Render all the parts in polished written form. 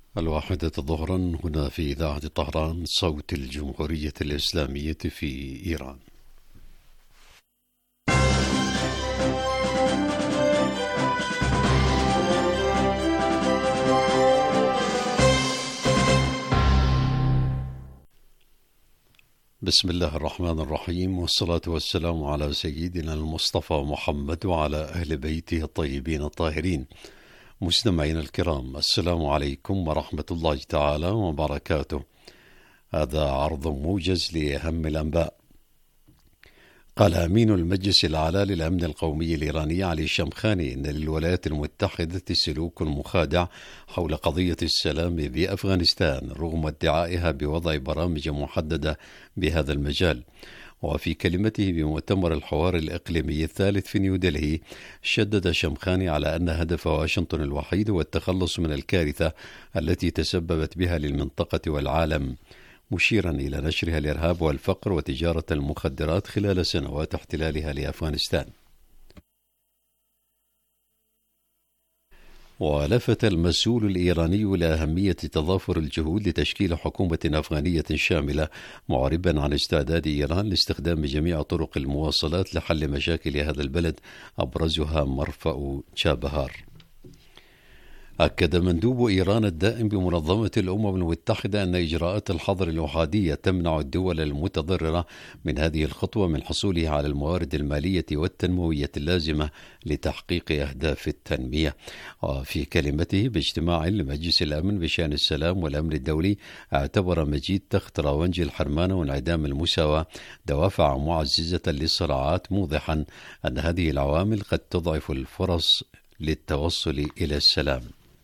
الواحدة ظهرا هنا في إذاعة طهران صوت الجمهورية الإسلامية في إيران. بسم الله الرحمن الرحيم، والصلاة والسلام على سيدنا المصطفى محمد وعلى أهل بيته الطيبين الطاهرين. مستمعينا الكرام، السلام عليكم ورحمة الله تعالى وبركاته. هذا عرض موجز لأهم الأنباء. قال أمين المجلس الأعلى للأمن القومي الإيراني علي الشمخاني إن للولايات المتحدة سلوك مخادع حول قضية السلام بأفغانستان رغم ادعائها بوضع برامج محددة بهذا المجال. وفي كلمته بمؤتمر الحوار الإقليمي الثالث في نيودلهي، شدد شمخاني على أن هدف واشنطن الوحيد هو التخلص من الكارثة التي تسببت بها للمنطقة والعالم، مشيرا إلى نشرها الإرهاب والفقر وتجارة المخدرات خلال سنوات احتلالها لأفغانستان. ولفت المسؤول الإيراني لأهمية تضافر الجهود لتشكيل حكومة أفغانية شاملة، معربا عن استعداد إيران لاستخدام جميع طرق المواصلات لحل مشاكل هذا البلد، أبرزها مرفأ تشابهار. أكد مندوب إيران الدائم بمنظمة الأمم المتحدة أن إجراءات الحظر الأحادية تمنع الدول المتضررة من هذه الخطوة من حصولها على الموارد المالية والتنموية اللازمة لتحقيق أهداف التنمية. وفي كلمته باجتماع لمجلس الأمن بشأن السلام والأمن الدولي، اعتبر مجيد تخت راونجي الحرمان وانعدام المساواة دوافع معززة للصراعات، موضحا أن هذه العوامل قد تضعف الفرص للتوصل إلى السلام.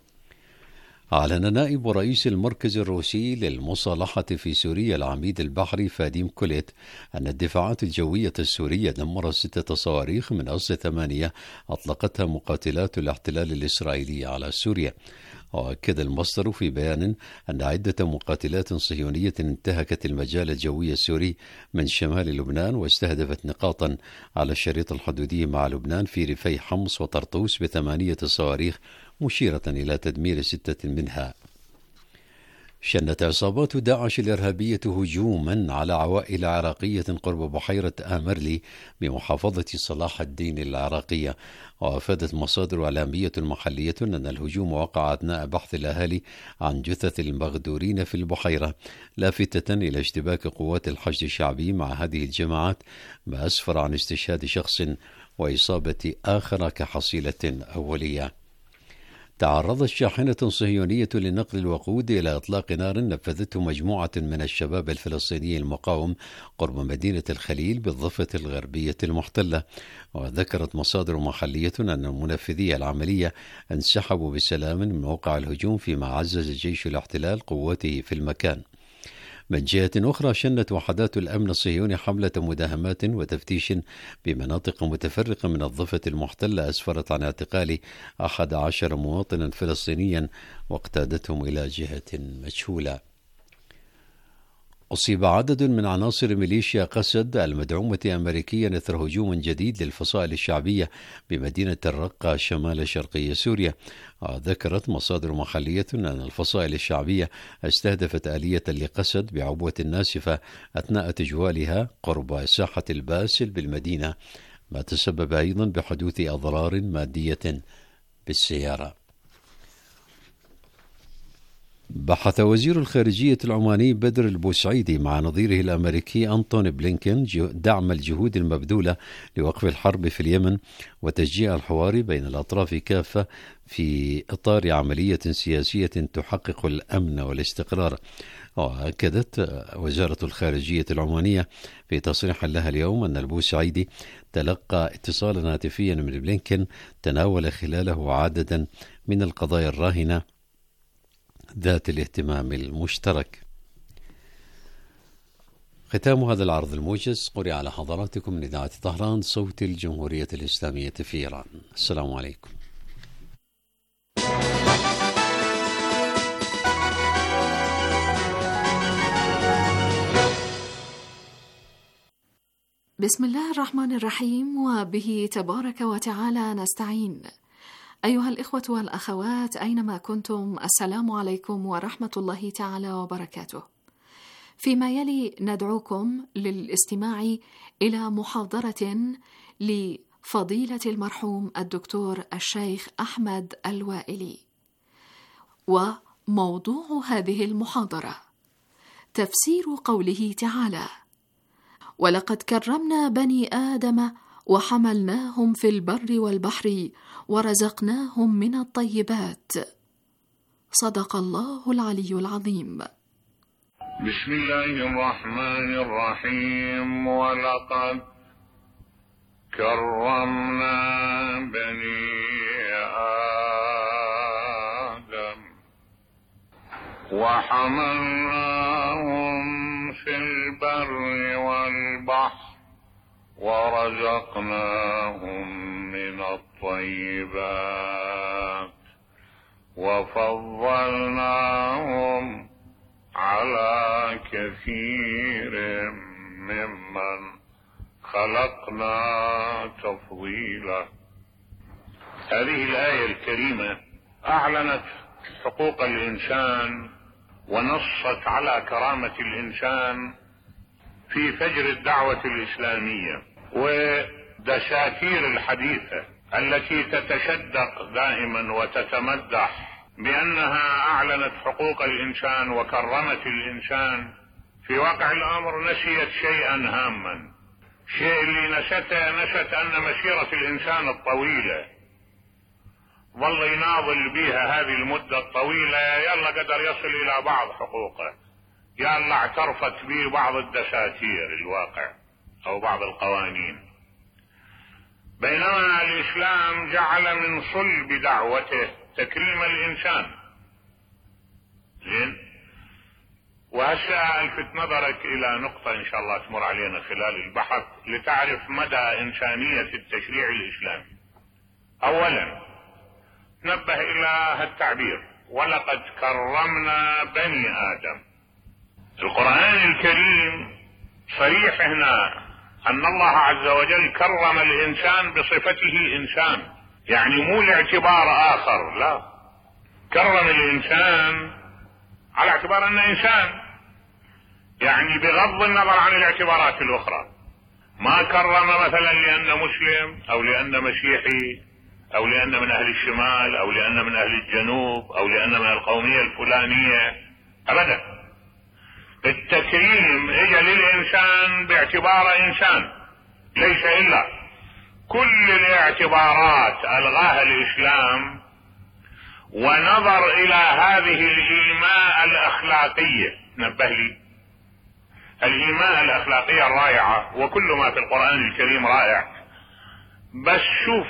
أعلن نائب رئيس المركز الروسي للمصالحة في سوريا العميد البحري فاديم كوليت أن الدفاعات الجوية السورية دمرت 6 صواريخ من أصل 8 أطلقتها مقاتلات الاحتلال الإسرائيلي على سوريا. وأكد المصدر في بيان أن عدة مقاتلات صهيونية انتهكت المجال الجوي السوري من شمال لبنان، واستهدفت نقاطا على الشريط الحدودي مع لبنان في ريفي حمص وطرطوس ب8 صواريخ، مشيرة إلى تدمير 6 منها. شنت عصابات داعش الإرهابية هجوما على عوائل عراقية قرب بحيرة آمرلي بمحافظة صلاح الدين العراقية. وأفادت مصادر إعلامية محلية أن الهجوم وقع أثناء بحث الأهالي عن جثث المغدورين في البحيرة، لافتة إلى اشتباك قوات الحشد الشعبي مع هذه الجماعات، ما أسفر عن استشهاد شخص وإصابة آخر كحصيلة أولية. تعرضت شاحنة صهيونية لنقل الوقود إلى إطلاق نار نفذته مجموعة من الشباب الفلسطيني المقاوم قرب مدينة الخليل بالضفة الغربية المحتلة. وذكرت مصادر محلية أن منفذي العملية انسحبوا بسلام من موقع الهجوم، فيما عزز جيش الاحتلال قوته في المكان. من جهة أخرى، شنت وحدات الأمن الصهيوني حملة مداهمات وتفتيش بمناطق متفرقة من الضفة المحتلة، أسفرت عن اعتقال 11 مواطنا فلسطينيا واقتادتهم إلى جهة مجهولة. أصيب عدد من عناصر ميليشيا قسد المدعومة أمريكيا إثر هجوم جديد للفصائل الشعبية بمدينة الرقة شمال شرقي سوريا. ذكرت مصادر محلية أن الفصائل الشعبية استهدفت آلية لقسد بعبوة ناسفة أثناء تجوالها قرب ساحة الباسل بالمدينة، ما تسبب أيضا بحدوث أضرار مادية بالسيارة. بحث وزير الخارجية العماني بدر البوسعيدي مع نظيره الأمريكي أنتوني بلينكين دعم الجهود المبذولة لوقف الحرب في اليمن وتشجيع الحوار بين الأطراف كافة في إطار عملية سياسية تحقق الأمن والاستقرار. وأكدت وزارة الخارجية العمانية في تصريح لها اليوم أن البوسعيدي تلقى اتصالا هاتفيا من بلينكين تناول خلاله عددا من القضايا الراهنة ذات الاهتمام المشترك. ختام هذا العرض الموجز قرئ على حضراتكم من إذاعة طهران صوت الجمهورية الإسلامية في إيران. السلام عليكم. بسم الله الرحمن الرحيم، وبه تبارك وتعالى نستعين. أيها الإخوة والأخوات أينما كنتم، السلام عليكم ورحمة الله تعالى وبركاته. فيما يلي ندعوكم للاستماع إلى محاضرة لفضيلة المرحوم الدكتور الشيخ أحمد الوائلي، وموضوع هذه المحاضرة تفسير قوله تعالى: ولقد كرمنا بني آدم وحملناهم في البر والبحر ورزقناهم من الطيبات. صدق الله العلي العظيم. بسم الله الرحمن الرحيم. ولقد كرمنا بني آدم وحملناهم في البر والبحر ورزقناهم من الطيبات وفضلناهم على كثير ممن خلقنا تفضيلا. هذه الآية الكريمة أعلنت حقوق الإنسان ونصت على كرامة الإنسان في فجر الدعوة الإسلامية ودساتير الحديثة التي تتشدق دائما وتتمدح بأنها أعلنت حقوق الإنسان وكرمت الإنسان. في واقع الأمر نسيت شيئا هاما. الشيء اللي نست أن مسيرة الإنسان الطويلة ظل يناضل بها هذه المدة الطويلة، يلا قدر يصل إلى بعض حقوقه، يلا اعترفت به بعض الدساتير الواقع أو بعض القوانين، بينما الإسلام جعل من صلب دعوته تكريم الإنسان. زين، وهسه ألفت نظرك إلى نقطة إن شاء الله تمر علينا خلال البحث لتعرف مدى إنسانية التشريع الإسلامي. أولا نبه إلى هالتعبير: ولقد كرمنا بني آدم. القرآن الكريم صريح هنا أن الله عز وجل كرم الإنسان بصفته إنسان، يعني مو لاعتبار آخر، لا، كرم الإنسان على اعتبار أنه إنسان، يعني بغض النظر عن الاعتبارات الأخرى. ما كرم مثلا لأنه مسلم أو لأنه مسيحي أو لأنه من أهل الشمال أو لأنه من أهل الجنوب أو لأنه من القومية الفلانية، أبدا. التكريم اجى للإنسان باعتبار إنسان، ليس إلا. كل الاعتبارات ألغاها الإسلام ونظر إلى هذه الإيماء الأخلاقية. نبه لي، الإيماء الأخلاقية الرائعة، وكل ما في القرآن الكريم رائع، بس شوف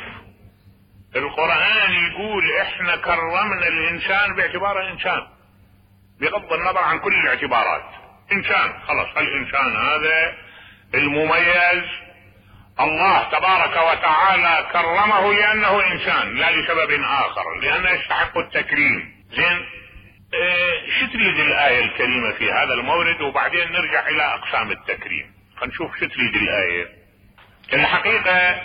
القرآن يقول احنا كرمنا الإنسان باعتبار إنسان بغض النظر عن كل الاعتبارات. إنسان، خلاص، الإنسان هذا المميز الله تبارك وتعالى كرمه لأنه إنسان، لا لسبب آخر، لأنه يستحق التكريم. زين، شو تريد الآية الكريمة في هذا المورد؟ وبعدين نرجع إلى أقسام التكريم، فنشوف شو تريد الآية. الحقيقة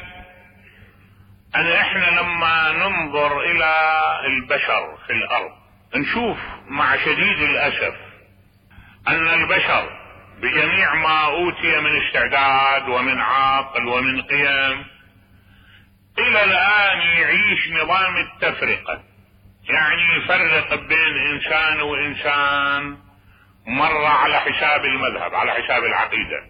أن إحنا لما ننظر إلى البشر في الأرض نشوف مع شديد الأسف أن البشر بجميع ما أوتي من استعداد ومن عقل ومن قيم إلى الآن يعيش نظام التفرقة، يعني يفرق بين إنسان وإنسان، مرة على حساب المذهب، على حساب العقيدة،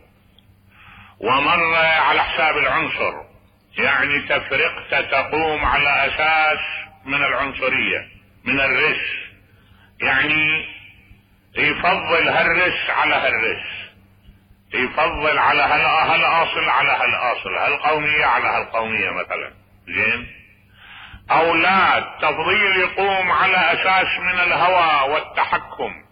ومرة على حساب العنصر، يعني تفرقة تقوم على أساس من العنصرية، من الرس، يعني يفضل هالرس على هالرس، يفضل على هالأصل على هالأصل، هالقومية على هالقومية مثلا. زين، أولاد تفضيل يقوم على أساس من الهوى والتحكم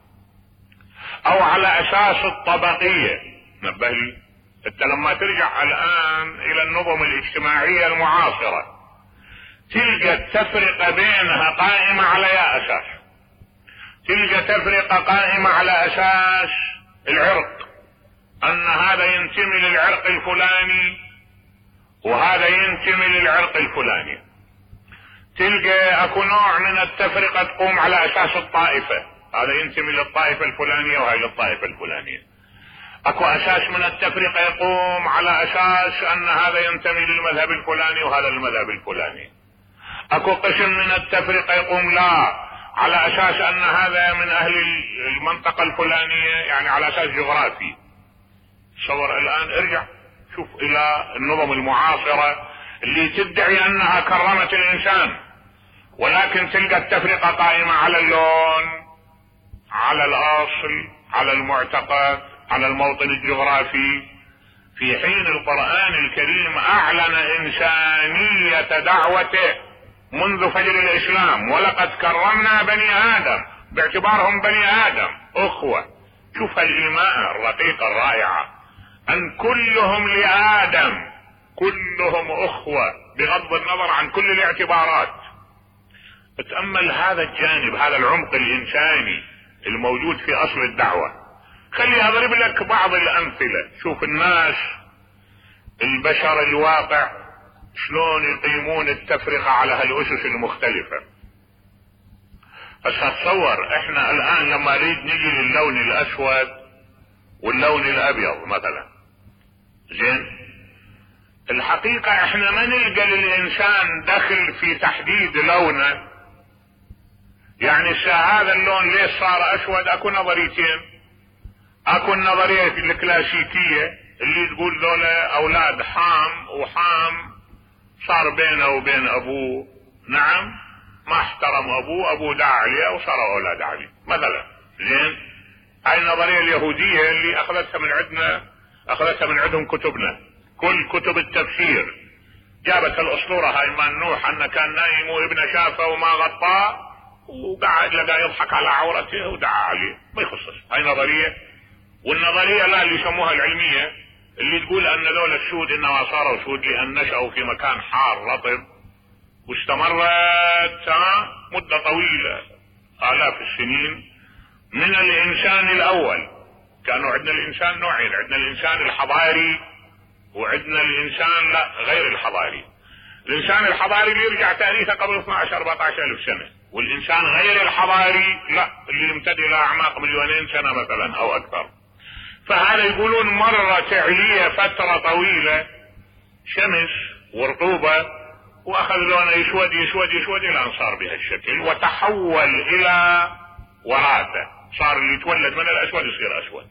أو على أساس الطبقية. نبه لي، انت لما ترجع الآن إلى النظم الاجتماعية المعاصرة تلقى التفرقة بينها قائمة على أساس، تلقى تفرقة قائمة على أساس العرق، أن هذا ينتمي للعرق الفلاني وهذا ينتمي للعرق الفلاني. تلقى اكو نوع من التفرقة تقوم على اساس الطائفة، هذا ينتمي للطائفة الفلانية وهي للطائفة الفلانية. اكو اساس من التفرقة يقوم على اساس ان هذا ينتمي للمذهب الفلاني وهذا للمذهب الفلاني. اكو قسم من التفرقة يقوم لا على اساس ان هذا من اهل المنطقة الفلانية، يعني على اساس جغرافي. تصور الان ارجع شوف الى النظم المعاصرة اللي تدعي انها كرمت الانسان، ولكن تلقى التفرقة قائمة على اللون، على الاصل، على المعتقد، على الموطن الجغرافي، في حين القرآن الكريم اعلن انسانية دعوته منذ فجر الاسلام. ولقد كرمنا بني ادم، باعتبارهم بني ادم اخوة. شوف الايماء الرقيقة الرائعة، ان كلهم لادم، كلهم اخوة بغض النظر عن كل الاعتبارات. اتأمل هذا الجانب، هذا العمق الانساني الموجود في اصل الدعوة. خلي اضرب لك بعض الامثلة. شوف الناس، البشر، الواقع، شلون يقيمون التفرقة على هالاسس المختلفة. هسه تصور احنا الان لما نريد نجي للون الاسود واللون الابيض مثلا، زين، الحقيقة احنا ما نلقى للانسان دخل في تحديد لونه. يعني هذا اللون ليش صار اسود؟ اكو نظريتين. اكو النظرية الكلاسيكية اللي تقول ذولا اولاد حام، وحام صار بينه وبين ابوه، نعم، ما احترم ابوه دعا عليه وصاروا اولاد علي مثلا، زين. هاي النظرية اليهودية اللي اخذتها من عندهم كتبنا، كل كتب التفسير جابت الاسطورة هاي مال نوح، انه كان نايم وابنه شافه وما غطاه وقاعد لقى يضحك على عورته ودعا عليه، ما يخصص. هاي نظرية. والنظرية لا اللي يسموها العلمية اللي تقول ان ذول السود انما صاروا سود لان نشأوا في مكان حار رطب، واستمرت مدة طويلة آلاف السنين من الانسان الاول. كانوا عندنا الانسان نوعين، عندنا الانسان الحضاري وعندنا الانسان لا غير الحضاري. الانسان الحضاري اللي يرجع تاريخه قبل 12-14 الف سنة، والانسان غير الحضاري لا اللي يمتد الى اعماق 2,000,000 سنة مثلا او اكثر. فهذا يقولون مرت عليه فترة طويلة شمس ورطوبة، واخذ لونه يسود يسود يسود الى ان صار بهالشكل، وتحول الى وراثة، صار اللي يتولد من الاسود يصير اسود.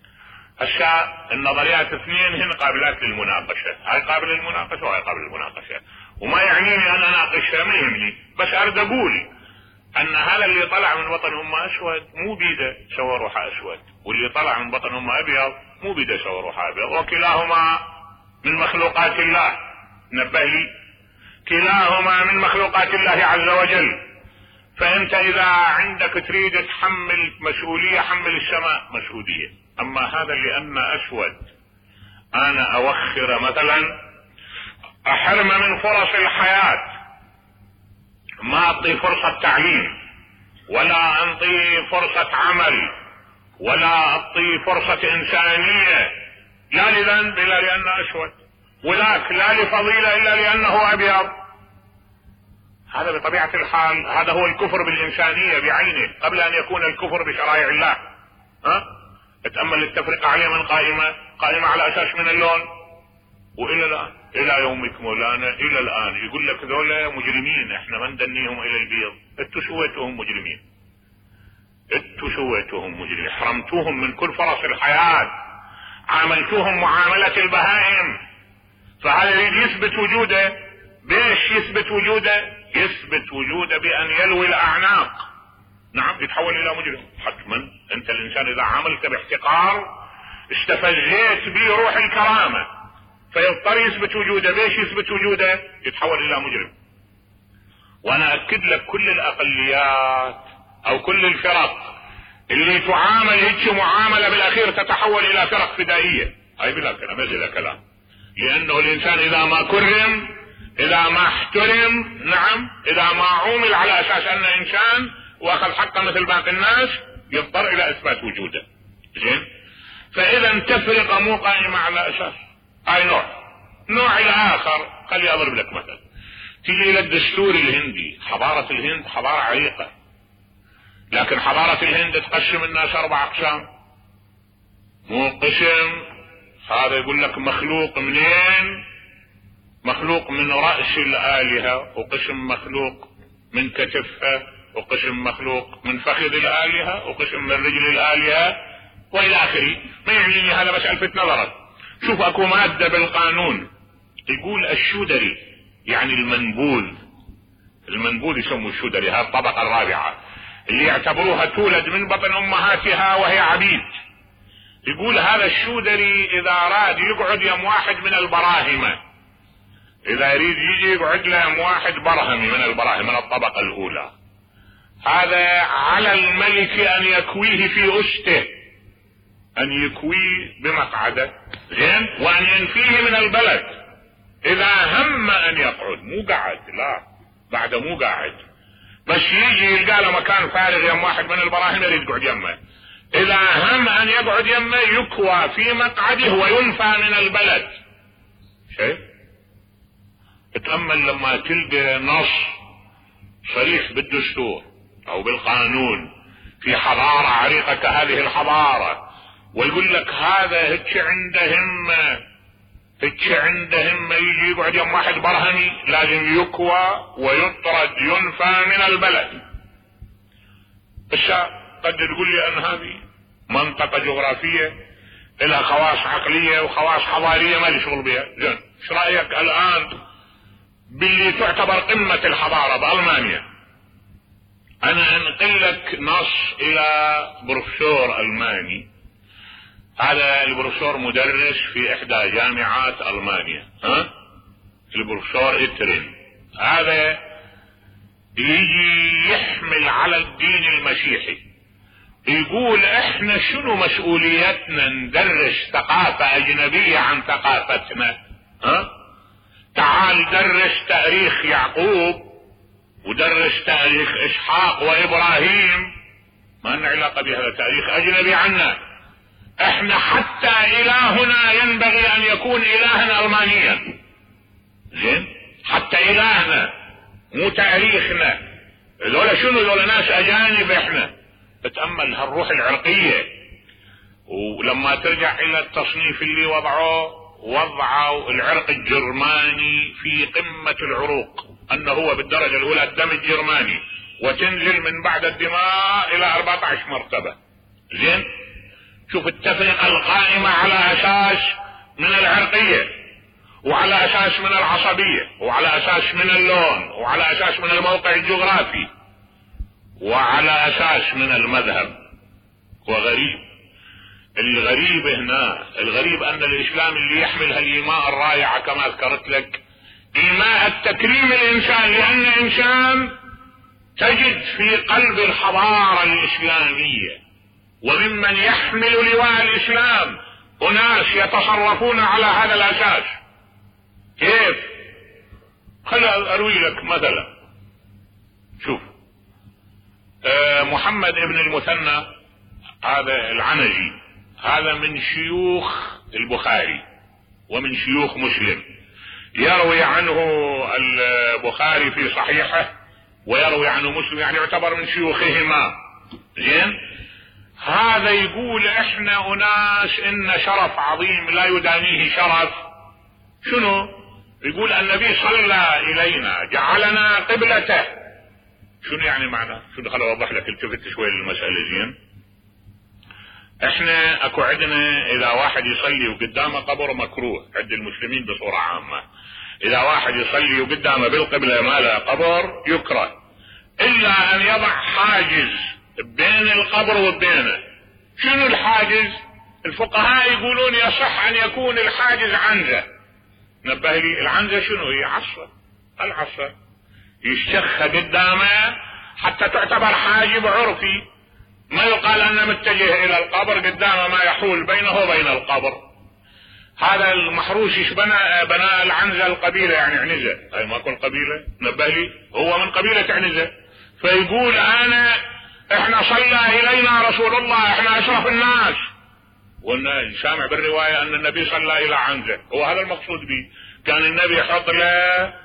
هسه النظريات اثنين هن قابلات للمناقشة، هاي قابل للمناقشة وهاي قابل للمناقشة، وما يعنيني ان اناقشها، ما يهمني، بس اريد اقول ان هذا اللي طلع من بطن امه اسود مو بيده سوى روحه اسود، واللي طلع من بطن امه ابيض مو بيده سوى روحه ابيض، وكلاهما من مخلوقات الله. نبه لي، كلاهما من مخلوقات الله عز وجل. فانت اذا عندك تريد تحمل مسؤولية، حمل السماء مسؤولية. اما هذا اللي انا اسود، انا اوخر مثلا، احرم من فرص الحياة، ما اعطي فرصة تعليم، ولا انطي فرصة عمل، ولا اعطي فرصة انسانية، لا لذنب الا لانه اسود، ولاك لا لفضيلة الا لانه ابيض. هذا بطبيعة الحال هذا هو الكفر بالانسانية بعينه قبل ان يكون الكفر بشرائع الله. اتأمل التفرقة عليه من قائمة على اساس من اللون، والى الان الى يومك مولانا الى الان يقول لك ذولا مجرمين، احنا ما ندنيهم الى البيض. انتوا سويتوهم مجرمين، انتوا سويتوهم مجرمين، حرمتوهم من كل فرص الحياة، عاملتوهم معاملة البهائم. فهذا يريد يثبت وجوده. بيش يثبت وجوده؟ يثبت وجوده بان يلوي الاعناق، نعم، يتحول الى مجرم حتما. انت الانسان اذا عملت باحتقار استفزيت به روح الكرامة، فيضطر يثبت وجوده. بيش يثبت وجوده؟ يتحول الى مجرم. وانا اكد لك كل الاقليات او كل الفرق اللي تعامل هيك معاملة بالاخير تتحول الى فرق فدائية، هاي بلا كلام، بلا كلام. لانه الانسان اذا ما كرم، اذا ما احترم، نعم، اذا ما عومل على اساس انه انسان واخذ حقه مثل باقي الناس، يضطر الى اثبات وجوده. زين، فاذا تفرقة مو قائمة على اساس. هاي نوع الاخر، خلي اضرب لك مثل. تيجي الى الدستور الهندي، حضارة الهند حضارة عريقة، لكن حضارة الهند تقسم الناس 4 أقسام. مو قسم هذا يقول لك مخلوق منين؟ مخلوق من رأس الآلهة، وقسم مخلوق من كتفها، وقسم مخلوق من فخذ الآلهة، وقسم من رجل الآلهة، وإلى آخره. ما يعنيني هذا، بس ألفت نظرك. شوف اكو مادة بالقانون يقول الشودري، يعني المنبوذ يسموا الشودري، هذه الطبقة الرابعة اللي يعتبروها تولد من بطن امهاتها وهي عبيد. يقول هذا الشودري اذا اراد يقعد يم واحد من البراهمة، اذا يريد يجي يقعد له يم واحد برهمي من البراهم من الطبقة الاولى، هذا على الملك ان يكويه في أسته، ان يكويه بمقعده، زين، وان ينفيه من البلد اذا هم ان يقعد، مو قاعد، لا بعد مو قاعد، بس يجي يلقى له مكان فارغ يم واحد من البراهين يريد يقعد يمه، اذا هم ان يقعد يمه يكوى في مقعده وينفى من البلد. شيء اتأمل لما تلقى نص صريح بالدستور او بالقانون في حضارة عريقة كهذه الحضارة، ويقول لك هذا هيك عنده همة، هيك عنده همة يجي يقعد يم واحد برهمي لازم يكوى ويطرد ينفى من البلد. بس قد تقول لي ان هذه منطقة جغرافية لها خواص عقلية وخواص حضارية ما لي شغل بها. زين، ايش رأيك الان باللي تعتبر قمة الحضارة بألمانيا؟ انا انقل لك نص الى بروفيسور الماني، هذا البروفيسور مدرس في احدى جامعات المانيا، البروفيسور اترين، هذا يجي يحمل على الدين المسيحي، يقول احنا شنو مسؤوليتنا ندرس ثقافة اجنبية عن ثقافتنا؟ تعال درس تاريخ يعقوب ودرس تاريخ اسحاق وابراهيم، ما لنا علاقة بهذا، تاريخ اجنبي عنا. احنا حتى الهنا ينبغي ان يكون الها المانيا، زين، حتى الهنا مو تاريخنا. ذولا شنو؟ ذولا ناس اجانب احنا. اتأمل هالروح العرقية. ولما ترجع الى التصنيف اللي وضعوا العرق الجرماني في قمة العروق، انه هو بالدرجة الاولى الدم الجرماني، وتنزل من بعد الدماء الى 14 مرتبة. زين، شوف التفرقة القائمة على اساس من العرقية، وعلى اساس من العصبية، وعلى اساس من اللون، وعلى اساس من الموقع الجغرافي، وعلى اساس من المذهب. وغريب، الغريب هنا، الغريب ان الاسلام اللي يحمل هالايماء الرائعة كما ذكرت لك، ايماء التكريم الانسان، لان الانسان تجد في قلب الحضارة الاسلامية وممن يحمل لواء الاسلام اناس يتصرفون على هذا الاساس. كيف؟ خليني اروي لك مثلا. شوف، محمد ابن المثنى هذا العنجي، هذا من شيوخ البخاري ومن شيوخ مسلم، يروي عنه البخاري في صحيحه ويروي عنه مسلم، يعني يعتبر من شيوخهما. زين، هذا يقول احنا اناس ان شرف عظيم لا يدانيه شرف. شنو؟ يقول النبي صلى الينا جعلنا قبلته. شنو يعني معنى؟ شنو؟ خليني اوضح لك، التفت شوي للمسألة. زين، احنا اكو عندنا اذا واحد يصلي وقدامه قبر مكروه عند المسلمين بصورة عامة، اذا واحد يصلي وقدامه بالقبلة ما له قبر يكره، الا ان يضع حاجز بين القبر وبينه. شنو الحاجز؟ الفقهاء يقولون يصح ان يكون الحاجز عنزة. نبه لي، العنزة شنو هي؟ عصا، العصا يشتخها قدامه حتى تعتبر حاجب عرفي، ما يقال انه متجه الى القبر، قدامه ما يحول بينه وبين القبر. هذا المحروس ايش بنى العنزة القبيلة، يعني عنزة، هاي ما كل قبيلة. نبه لي، هو من قبيلة عنزة، فيقول احنا صلى الينا رسول الله، احنا اشرف الناس، وان سامع بالرواية ان النبي صلى الى عنزة، هو هذا المقصود به. كان النبي يحط له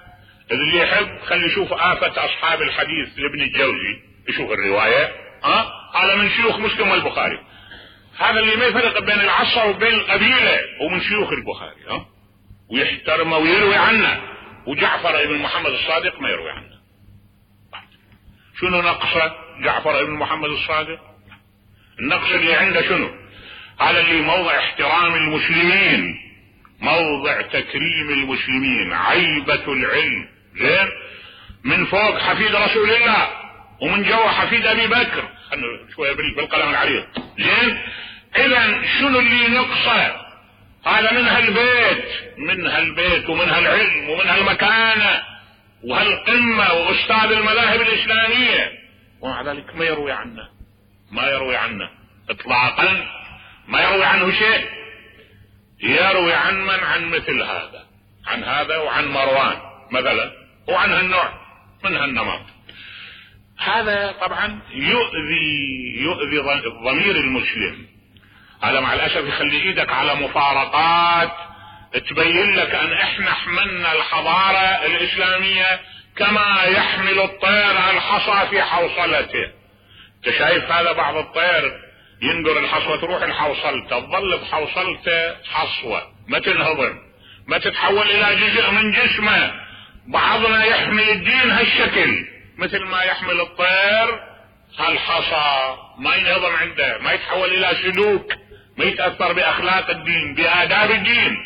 اللي يحب خلي يشوف آفة أصحاب الحديث لابن الجوزي، يشوف الرواية هذا من شيوخ مسلم والبخاري، هذا اللي ما يفرق بين العصر وبين القبيلة ومن شيوخ البخاري ويحترمه ويروي عنه، وجعفر ابن محمد الصادق ما يروي عنه. شنو نقصه جعفر ابن محمد الصادق؟ النقص اللي عنده شنو؟ هذا اللي موضع احترام المسلمين، موضع تكريم المسلمين، عيبة العلم، زين، من فوق حفيد رسول الله ومن جوا حفيد ابي بكر، شوية بالقلم العريض، زين. اذا شنو اللي نقصه؟ هذا من هالبيت ومن هالعلم ومن هالمكانة وهالقمة واستاذ المذاهب الاسلامية، ومع ذلك ما يروي عنه اطلاقا، ما يروي عنه شيء. يروي عن مثل هذا، عن هذا وعن مروان مثلا، وعن هالنوع من هالنمط. هذا طبعا يؤذي ضمير المسلم. هذا مع الاسف يخلي ايدك على مفارقات تبين لك ان احنا حملنا الحضارة الاسلامية كما يحمل الطير الحصى في حوصلته. انت شايف هذا بعض الطير ينقر الحصوة تروح لحوصلته، تظل بحوصلته حصوة ما تنهضم، ما تتحول الى جزء من جسمه. بعضنا يحمل الدين هالشكل مثل ما يحمل الطير هالحصى، ما ينهضم عنده، ما يتحول الى سلوك، ما يتأثر باخلاق الدين بآداب الدين.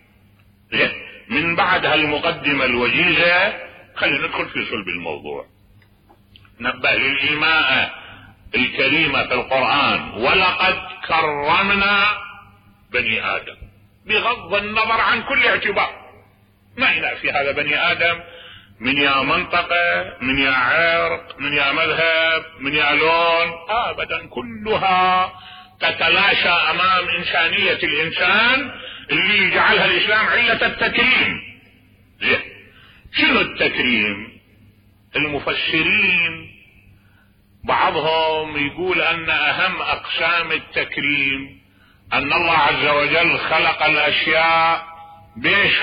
من بعد هالمقدمة الوجيزة خلينا ندخل في صلب الموضوع. نبه للإيماء الكريمة في القرآن: ولقد كرمنا بني آدم، بغض النظر عن كل اعتبار. ما ينافي هذا بني آدم من يا منطقة، من يا عرق، من يا مذهب، من يا لون، أبدا، كلها تتلاشى أمام إنسانية الإنسان اللي يجعلها الإسلام علة التكريم. شنو التكريم؟ المفسرين بعضهم يقول أن أهم أقسام التكريم أن الله عز وجل خلق الأشياء. بيش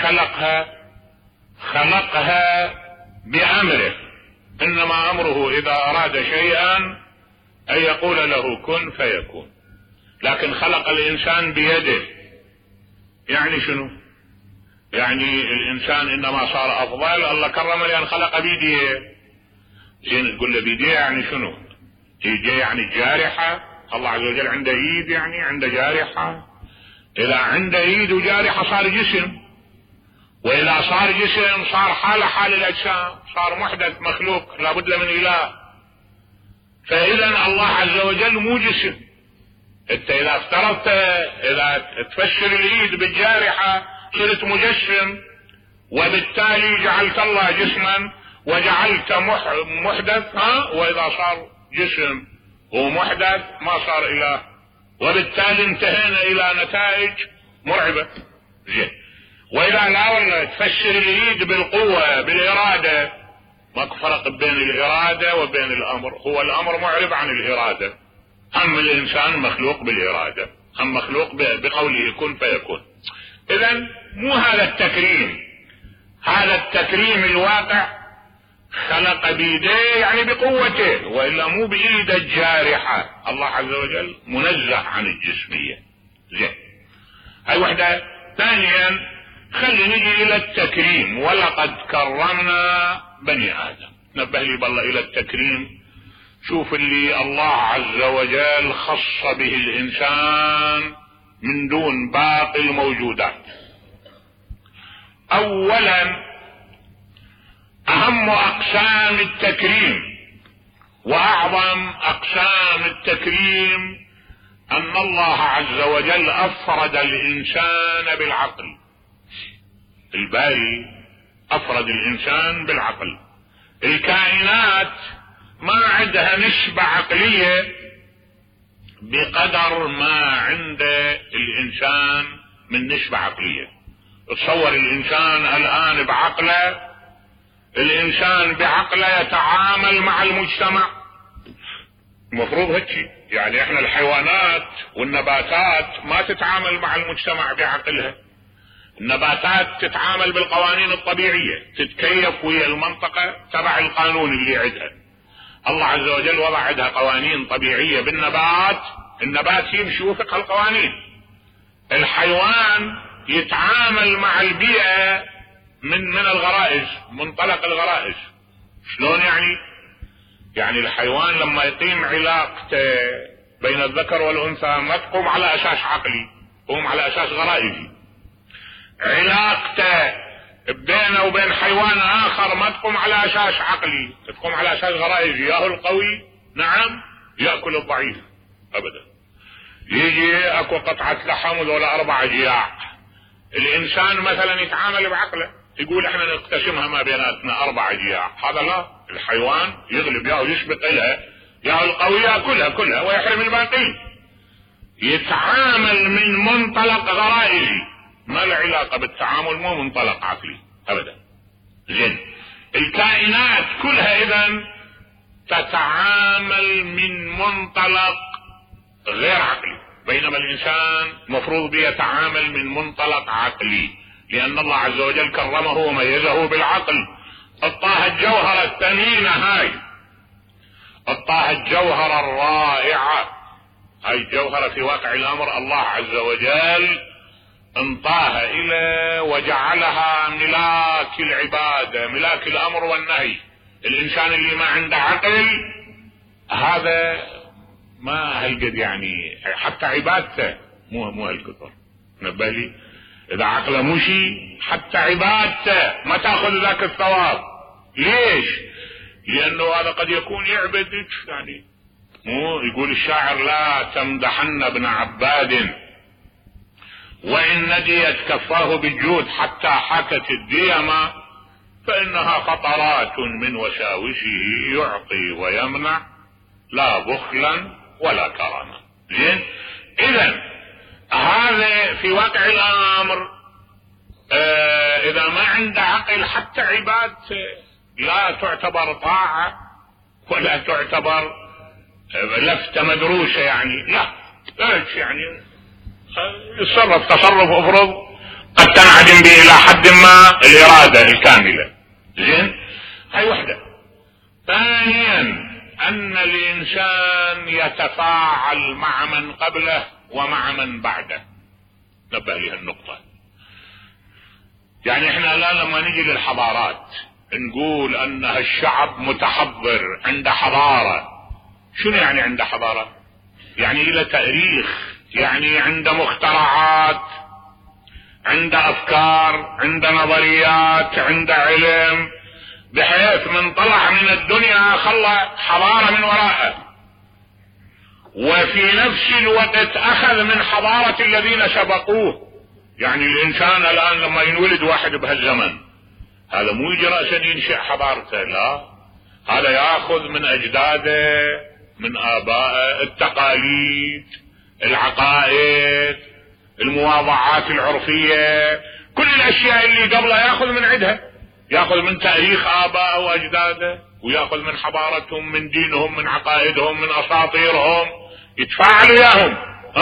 خلقها بأمره، إنما أمره إذا أراد شيئا أن يقول له كن فيكون. لكن خلق الإنسان بيده، يعني شنو؟ يعني الإنسان إنما صار أفضل، الله كرمه لأن خلق بيديه. زين، تقول له بيديه يعني شنو؟ يجي يعني الجارحة، الله عز وجل عنده ايد، يعني عنده جارحة. اذا عنده ايد وجارحة صار جسم، واذا صار جسم صار حال الاجسام، صار محدث مخلوق لابد له من اله. فاذا الله عز وجل مو جسم. انت اذا افترضت اذا تفسر الايد بالجارحة صرت مجسم، وبالتالي جعلت الله جسما وجعلت محدث. واذا صار جسم ومحدث ما صار اله، وبالتالي انتهينا الى نتائج مرعبة. واذا لا ولا تفسر الايد بالقوة بالارادة، ماكو فرق بين الارادة وبين الامر. هو الامر معرب عن الارادة، اما الانسان مخلوق بالارادة، هم مخلوق بقوله كن فيكون. اذا مو هذا التكريم. هذا التكريم الواقع خلق بيديه يعني بقوته، وإلا مو بإيد الجارحة. الله عز وجل منزه عن الجسمية. زين، هاي وحدة. ثانيا خلي نجي إلى التكريم. ولقد كرمنا بني آدم. نبه لي بالله إلى التكريم. شوف اللي الله عز وجل خص به الإنسان من دون باقي الموجودات. أولا اهم اقسام التكريم واعظم اقسام التكريم ان الله عز وجل افرد الانسان بالعقل. الباري افرد الانسان بالعقل. الكائنات ما عندها نسبة عقلية بقدر ما عند الانسان من نسبة عقلية. تصور الانسان الان بعقله، الانسان بعقله يتعامل مع المجتمع، مفروض هيك. يعني احنا الحيوانات والنباتات ما تتعامل مع المجتمع بعقلها، النباتات تتعامل بالقوانين الطبيعية، تتكيف ويا المنطقة تبع القانون اللي عندها. الله عز وجل وضع عندها قوانين طبيعية بالنبات، النبات يمشي وفق القوانين. الحيوان يتعامل مع البيئة من الغرائز، منطلق الغرائز. شلون يعني الحيوان لما يقيم علاقته بين الذكر والأنثى ما تقوم على أساس عقلي، تقوم على أساس غرائزي. علاقته بينه وبين حيوان آخر ما تقوم على أساس عقلي، تقوم على أساس غرائزي. ياهو القوي نعم يأكل الضعيف أبدا. يجي أكو قطعة لحم وذولا 4 جياع. الإنسان مثلا يتعامل بعقله، يقول احنا نقتسمها ما بيناتنا 4 جياع. هذا لا، الحيوان يغلب ياهو يسبق إلها، ياهو القوي يأكلها كلها ويحرم الباقين. يتعامل من منطلق غرائزي، ما له علاقة بالتعامل، مو منطلق عقلي أبدا. زين، الكائنات كلها إذن تتعامل من منطلق غير عقلي، بينما الإنسان مفروض بيتعامل من منطلق عقلي، لأن الله عز وجل كرمه وميزه بالعقل. الطاهة الجوهرة الثمينة هاي، الطاهة الجوهرة الرائعة هاي الجوهرة في واقع الأمر الله عز وجل انطاها إلى وجعلها ملاك العبادة، ملاك الأمر والنهي. الإنسان اللي ما عنده عقل هذا ما هالقد يعني حتى عبادته مو هالقدر. نبه لي، إذا عقله مشي حتى عبادته ما تأخذ ذاك الثواب. ليش؟ لأنه هذا قد يكون يعبدك يعني. مو يقول الشاعر لا تمدحن ابن عباد وإن نديت كفاه بالجود حتى حكت الديما فإنها خطرات من وساوسه يعطي ويمنع لا بخلا ولا كرما. زين، إذن هذا في واقع الأمر إذا ما عنده عقل حتى عبادته لا تعتبر طاعة ولا تعتبر لفتة مدروسة يعني. لا يعني يتصرف تصرف افرض قد تنعدم به الى حد ما الارادة الكاملة. زين، هاي وحدة. ثانيا ان الانسان يتفاعل مع من قبله ومع من بعده. نبه لي هالنقطة. يعني احنا الان لما نجي للحضارات نقول ان الشعب متحضر عنده حضارة. شنو يعني عنده حضارة؟ يعني له تاريخ، يعني عنده مخترعات، عنده افكار، عنده نظريات، عنده علم، بحيث من طلع من الدنيا خلى حضارة من وراءه، وفي نفس الوقت اخذ من حضارة الذين سبقوه. يعني الانسان الان لما ينولد واحد بهالزمن هذا مو يجي رأسا ينشئ حضارته، لا، هذا ياخذ من اجداده، من ابائه، التقاليد، العقائد، المواضعات العرفية، كل الاشياء اللي قبله ياخذ من عندها، ياخذ من تاريخ ابائه واجداده، وياخذ من حضارتهم، من دينهم، من عقائدهم، من اساطيرهم، يتفاعل وياهم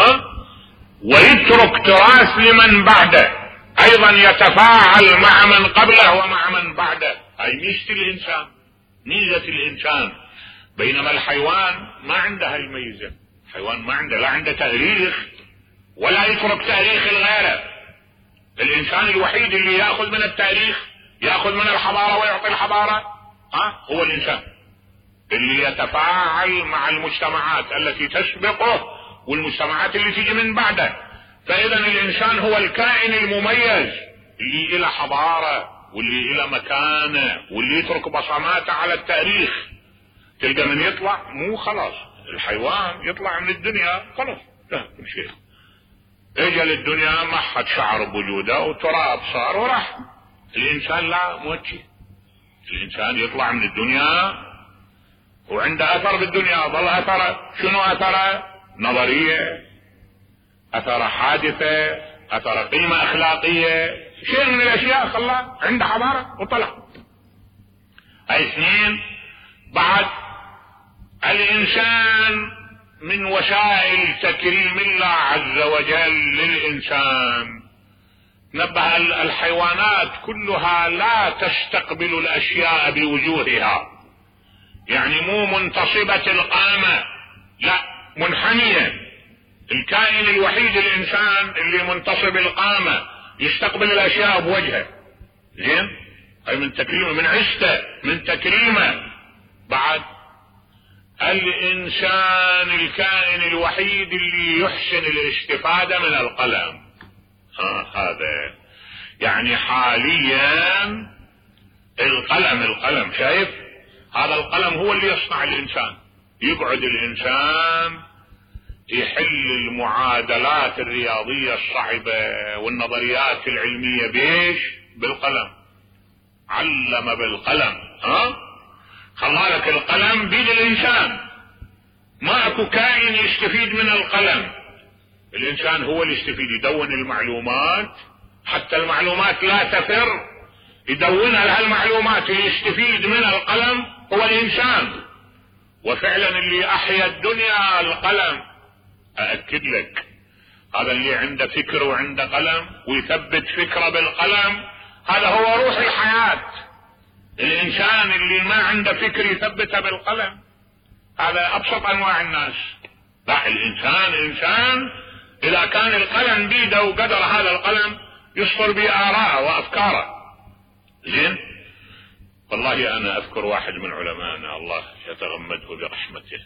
ويترك تراث لمن بعده، ايضا يتفاعل مع من قبله ومع من بعده. هاي ميزة الانسان، ميزة الانسان. بينما الحيوان ما عنده هالميزة. الحيوان ما عنده، لا عنده تاريخ ولا يترك تاريخ الغيره. الانسان الوحيد اللي ياخذ من التاريخ، ياخذ من الحضارة ويعطي الحضارة هو الانسان اللي يتفاعل مع المجتمعات التي تسبقه والمجتمعات اللي تيجي من بعده. فاذا الانسان هو الكائن المميز اللي له حضارة واللي له مكانة واللي يترك بصماته على التاريخ. تلقى من يطلع مو خلاص، الحيوان يطلع من الدنيا خلاص لا كل شيء، اجى للدنيا ما حد شعر بوجوده وتراب صار وراح. الانسان لا، موجه. الانسان يطلع من الدنيا وعنده اثر بالدنيا، ظل اثره. شنو اثره؟ نظرية، اثر حادثة، اثر قيمة اخلاقية، شيء من الاشياء خلاه عنده حضارة وطلع. هاي اثنين. بعد الانسان من وسائل تكريم الله عز وجل للانسان نبه الحيوانات كلها لا تستقبل الاشياء بوجوهها، يعني مو منتصبة القامة، لا منحنية. الكائن الوحيد الانسان اللي منتصب القامة يستقبل الاشياء بوجهه. زين، هاي من تكريمه، من عزته، من تكريمه. بعد الانسان الكائن الوحيد اللي يحسن الاستفادة من القلم. هذا يعني حاليا القلم شايف، هذا القلم هو اللي يصنع الانسان. يقعد الانسان يحل المعادلات الرياضية الصعبة والنظريات العلمية بيش؟ بالقلم. علم بالقلم. خلالك القلم بيد الانسان، ماكو كائن يستفيد من القلم. الانسان هو اللي يستفيد، يدون المعلومات حتى المعلومات لا تفر، يدونها لهالمعلومات. اللي يستفيد من القلم هو الانسان، وفعلا اللي احيا الدنيا القلم. اأكد لك، هذا اللي عنده فكر وعنده قلم ويثبت فكره بالقلم، هذا هو روح الحياة. الانسان اللي ما عنده فكر يثبتها بالقلم، هذا ابسط انواع الناس. لا، الانسان انسان اذا كان القلم بيده وقدر هذا القلم يصفر بآراءه وافكاره. زين، والله انا اذكر واحد من علمائنا الله يتغمده برحمته،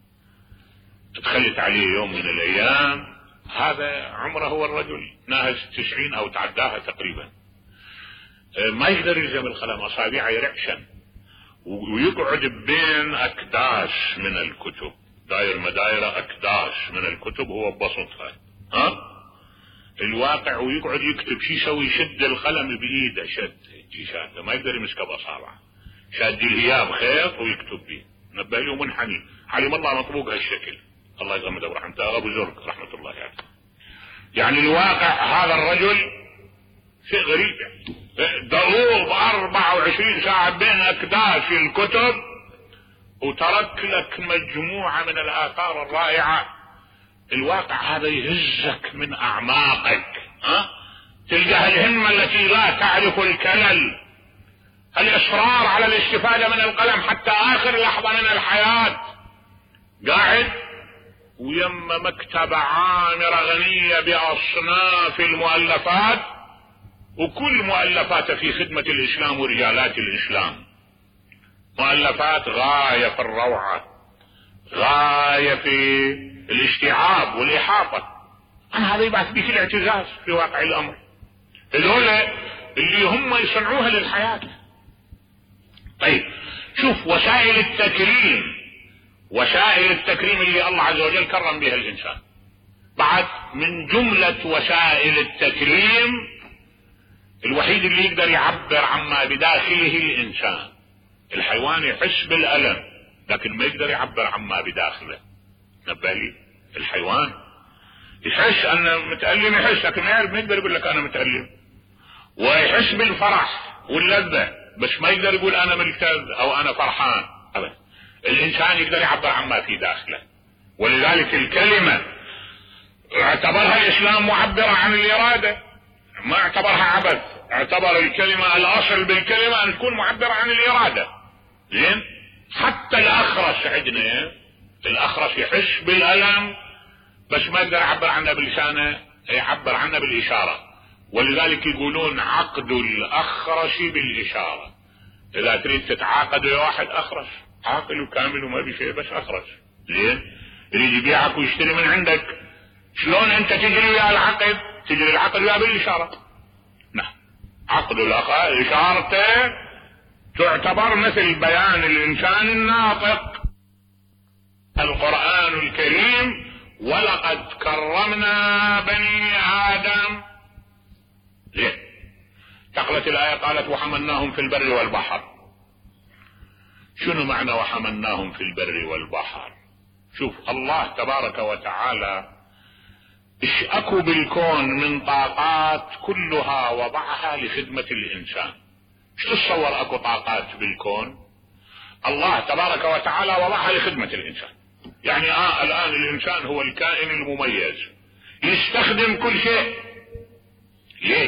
دخلت عليه يوم من الايام، هذا عمره هو الرجل ناهز 90 او تعداها تقريبا، ما يقدر يلزم القلم، اصابعه يرعشن، ويقعد بين اكداس من الكتب، داير مدايره اكداس من الكتب هو ببسطها الواقع، ويقعد يكتب. شي يسوي؟ يشد القلم بايده، شد ما يقدر يمسكه باصابعه، شاد الهياب خيط ويكتب به. نبه له منحني، حليم الله مطبوق هالشكل، الله يغمده برحمته، ابو زرق رحمه الله يعني الواقع هذا الرجل شيء غريب، دروب 24 ساعة بين اكداس الكتب، وترك لك مجموعة من الآثار الرائعة. الواقع هذا يهزك من أعماقك، تلقى الهمة التي لا تعرف الكلل، الإصرار على الاستفادة من القلم حتى آخر لحظة من الحياة. قاعد ويم مكتبة عامرة غنية بأصناف المؤلفات، وكل مؤلفاته في خدمة الإسلام ورجالات الإسلام، مؤلفات غاية في الروعة، غاية في الاستيعاب والإحاطة. أنا هذا يبعث بك الاعتزاز في واقع الأمر. الأولى اللي هم يصنعوها للحياة. طيب شوف وسائل التكريم اللي الله عز وجل كرم بها الإنسان. بعد من جملة وسائل التكريم، الوحيد اللي يقدر يعبر عما بداخله الإنسان. الحيوان يحس بالألم لكن ما يقدر يعبر عما بداخله. نبه لي، الحيوان يحس أنه متألم، يحس لكن ما يقدر يقول لك أنا متألم. ويحس بالفرح واللذة بس ما يقدر يقول أنا ملتذ أو أنا فرحان أبدا. الإنسان يقدر يعبر عما في داخله. ولذلك الكلمة اعتبرها الإسلام معبرة عن الإرادة، ما اعتبرها عبث، اعتبر الكلمة الأصل بالكلمة أن تكون معبرة عن الإرادة. زين، حتى الأخرس عندنا، الأخرس يحس بالألم بس ما يقدر يعبر عنه بلسانه، يعبر عنه بالإشارة. ولذلك يقولون عقد الأخرس بالإشارة. إذا تريد تتعاقد ويا واحد أخرس، عاقل وكامل وما بشيء بس أخرس، زين، يريد يبيعك ويشتري من عندك، شلون أنت تجري ويا العقد؟ تجري العقد ويا بالإشارة. نعم، عقد إشارته تعتبر مثل بيان الإنسان الناطق. القرآن الكريم ولقد كرمنا بني آدم. زين، تقلت الآية قالت وحملناهم في البر والبحر. شنو معنى وحملناهم في البر والبحر؟ شوف الله تبارك وتعالى ايش اكو بالكون من طاقات كلها وضعها لخدمة الانسان. ايش تتصور اكو طاقات بالكون؟ الله تبارك وتعالى وضعها لخدمة الانسان. يعني الان الانسان هو الكائن المميز، يستخدم كل شيء. ليه؟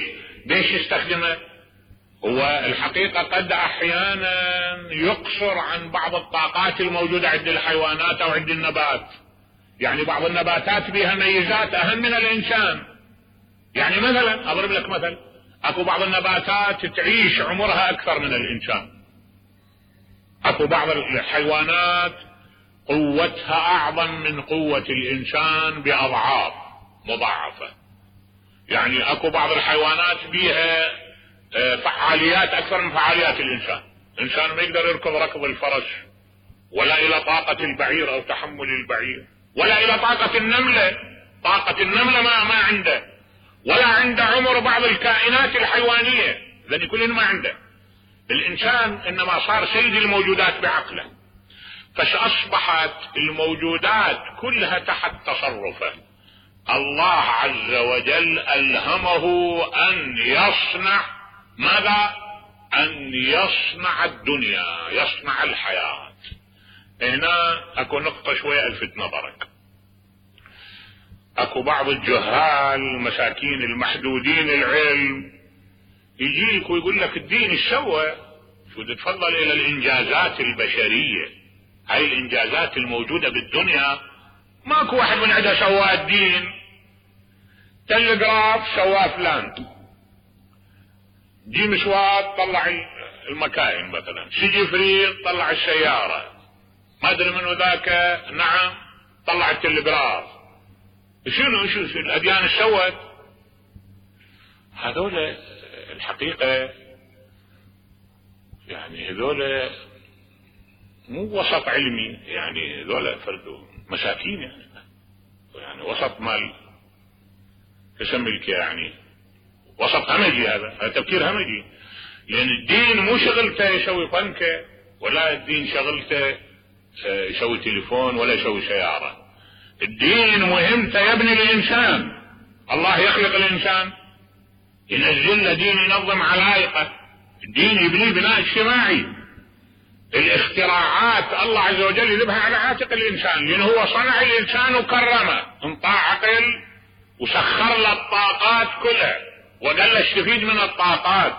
ليش يستخدمه؟ هو الحقيقة قد أحيانا يقصر عن بعض الطاقات الموجودة عند الحيوانات أو عند النبات. يعني بعض النباتات بها ميزات أهم من الإنسان. يعني مثلا أضرب لك مثل، أكو بعض النباتات تعيش عمرها أكثر من الإنسان. أكو بعض الحيوانات قوتها أعظم من قوة الإنسان بأضعاف مضاعفة. يعني أكو بعض الحيوانات بها فعاليات أكثر من فعاليات الإنسان. الإنسان ما يقدر يركض ركض الفرس، ولا إلى طاقة البعير أو تحمل البعير، ولا إلى طاقة النملة. طاقة النملة ما عنده، ولا عنده عمر بعض الكائنات الحيوانية، لأن كلنا ما عنده. الإنسان إنما صار سيد الموجودات بعقله، فأصبحت الموجودات كلها تحت تصرفه. الله عز وجل ألهمه أن يصنع ماذا؟ أن يصنع الدنيا، يصنع الحياة. هنا أكو نقطة شوية ألفت نظرك. أكو بعض الجهال المساكين المحدودين العلم يجيك ويقول لك الدين ايش سوى؟ شو تتفضل إلى الإنجازات البشرية، هاي الإنجازات الموجودة بالدنيا ماكو واحد من عندها سواه الدين. تلغراف سواه فلان، جي مشوار طلع المكاين مثلا، سجي فريق طلع السيارة، ما ادري منو ذاك نعم طلع التلغراف. شنو الأديان سوت؟ هذول الحقيقة يعني هذول مو وسط علمي، يعني هذول فردوا مساكين، يعني وسط مال يسمي لك، يعني وسط همجي. هذا تفكير همجي، لأن الدين مو شغلته يسوي بنكة، ولا الدين شغلته يسوي تليفون ولا يسوي سيارة. الدين مهمته يبني الإنسان. الله يخلق الإنسان، ينزل له دين ينظم علائقه، الدين يبني بناء اجتماعي. الاختراعات الله عز وجل يذبها على عاتق الإنسان، لأنه هو صنع الإنسان وكرمه، انطاع عقل وسخر له الطاقات كلها وقال له استفيد من الطاقات.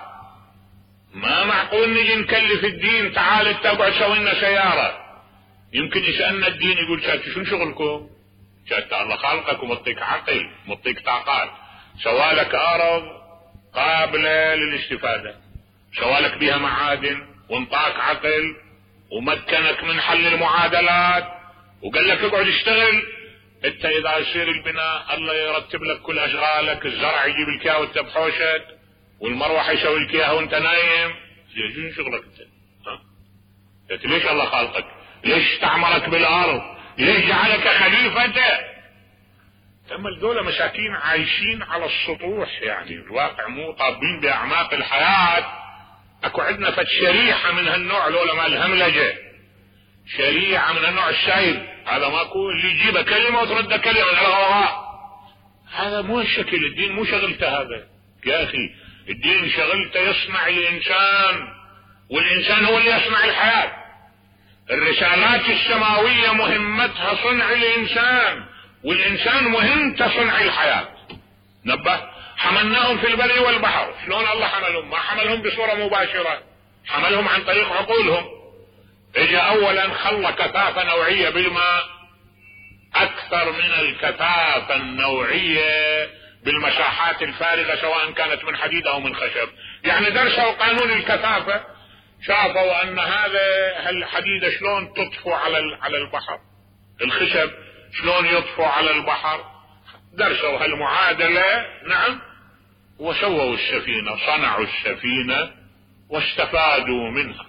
ما معقول نجي نكلف الدين تعال تقعد سوي لنا سيارة. يمكن يسألنا الدين يقول شو شغلكم؟ الله خالقك ومطيك عقل مطيك طاقات، سوالك أرض قابلة للاستفادة، سوالك بها معادن وانطاك عقل ومكنك من حل المعادلات وقال لك اقعد اشتغل. انت اذا يصير البناء الله يرتب لك كل اشغالك، الزرع يجيب لك اياه وانت بحوشك، والمروحه يسوي لك اياها وانت نايم. شو شغلك انت؟ ليش الله خالقك؟ ليش استعمرك بالارض؟ ليش جعلك خليفته؟ اما دول مساكين عايشين على السطوح، يعني الواقع مو طابين باعماق الحياه. اكو عندنا فد شريحه من هالنوع، لولا ما الهملجه، شريعه من النوع الشايب، هذا ماكو اللي يجيبه كلمه وترد كلمه على الغواء. هذا مو الشكل، الدين مو شغلته هذا يا اخي. الدين شغلته يصنع الانسان، والانسان هو اللي يصنع الحياه. الرسالات السماويه مهمتها صنع الانسان، والانسان مهمته صنع الحياه. نبه، حملناهم في البر والبحر. شلون الله حملهم؟ ما حملهم بصوره مباشره، حملهم عن طريق عقولهم. اجى اولا خلى كثافه نوعيه بالماء اكثر من الكثافه النوعيه بالمساحات الفارغه، سواء كانت من حديد او من خشب. يعني درسوا قانون الكثافه، شافوا ان هذا الحديد شلون تطفو على البحر، الخشب شلون يطفو على البحر. درسوا هالمعادله، نعم، وسووا السفينه، صنعوا السفينه واستفادوا منها.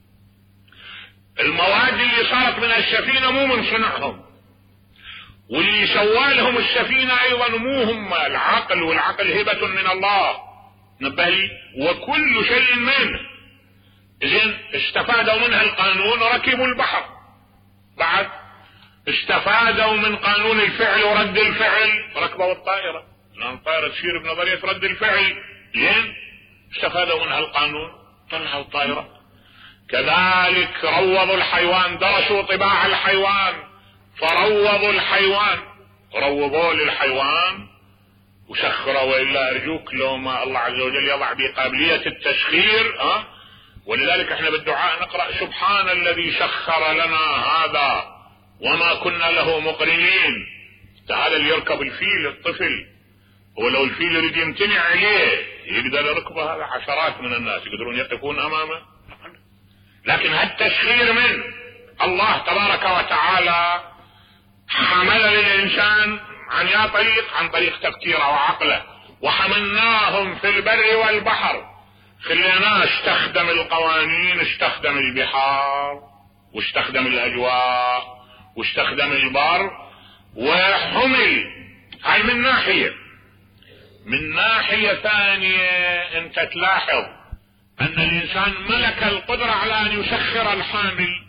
المواد اللي صارت من السفينه مو من صنعهم، واللي سوالهم السفينه ايضا مو هم، العقل، والعقل هبه من الله. نبه لي، وكل شيء منه. اذن استفادوا منها القانون وركبوا البحر. بعد استفادوا من قانون الفعل ورد الفعل، ركبوا الطائره، لان الطائره تسير بنظريه رد الفعل. لين استفادوا منها القانون طلعوا الطائره. كذلك روضوا الحيوان، درسوا طباع الحيوان فروضوا الحيوان، روضوا للحيوان وسخره، وإلا أرجوك لو ما الله عز وجل يضع بقابلية التسخير ولذلك احنا بالدعاء نقرأ سبحان الذي سخر لنا هذا وما كنا له مقرنين. هذا اللي يركب الفيل الطفل، ولو الفيل يريد يمتنع عليه يقدر يركبه، هذا عشرات من الناس يقدرون يقفون أمامه، لكن هالتسخير من الله تبارك وتعالى حمل للإنسان عن طريق تفكيره وعقله. وحملناهم في البر والبحر، خليناه استخدم القوانين، استخدم البحار واستخدم الأجواء واستخدم البر وحمل. هاي من ناحية. من ناحية ثانية انت تلاحظ ان الانسان ملك القدرة على ان يسخر الحامل،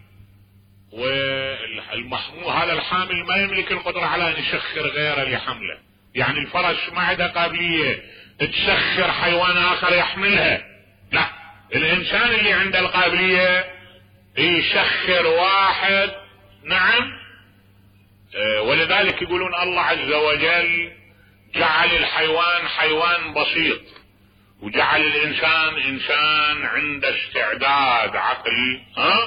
والمحمول هذا الحامل ما يملك القدرة على ان يسخر غيره لحمله. يعني الفرس ما عندها قابلية تسخر حيوان اخر يحملها، لا، الانسان اللي عنده القابلية يسخر واحد. نعم، ولذلك يقولون الله عز وجل جعل الحيوان حيوان بسيط وجعل الانسان انسان عنده استعداد عقلي.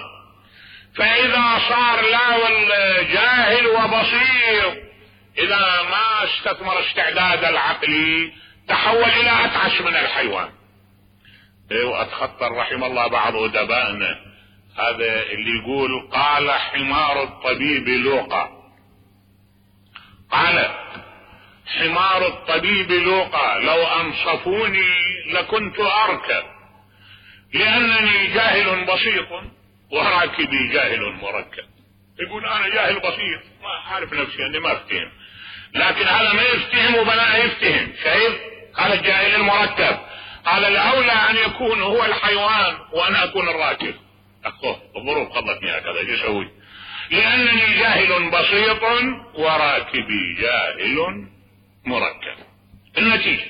فاذا صار لا والجاهل وبصير اذا ما استثمر استعداد العقلي تحول الى اتعس من الحيوان. واتخطر رحم الله بعض ادبائنا هذا اللي يقول قال حمار الطبيب لوقا، قال حمار الطبيب لوقا لو انصفوني لكنت اركب لانني جاهل بسيط وراكبي جاهل مركب. يقول انا جاهل بسيط ما اعرف نفسي اني ما افتهم، لكن هذا ما يفتهم وبلا يفتهم. شايف هذا الجاهل المركب، هذا الاولى ان يكون هو الحيوان وانا اكون الراكب. الظروف قضتني هكذا، ايش اسوي؟ لانني جاهل بسيط وراكبي جاهل مركب. النتيجة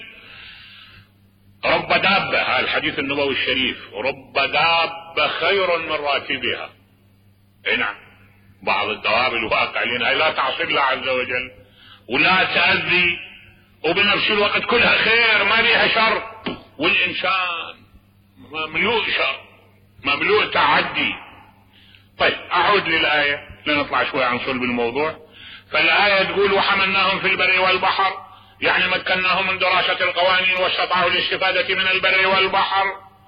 رب دابة، هذا الحديث النبوي الشريف، رب دابة خير من راكبها. نعم، بعض الدواب الواقع لنا لا تعصي الله عز وجل ولا تأذي وبنفس الوقت كلها خير ما بيها شر، والإنسان مملوء شر مملوء تعدي. طيب أعود للآية لنطلع شوي عن صلب الموضوع. فالآية تقول وحملناهم في البر والبحر، يعني مكناهم من دراسة القوانين واستطاعوا الاستفادة من البر والبحر،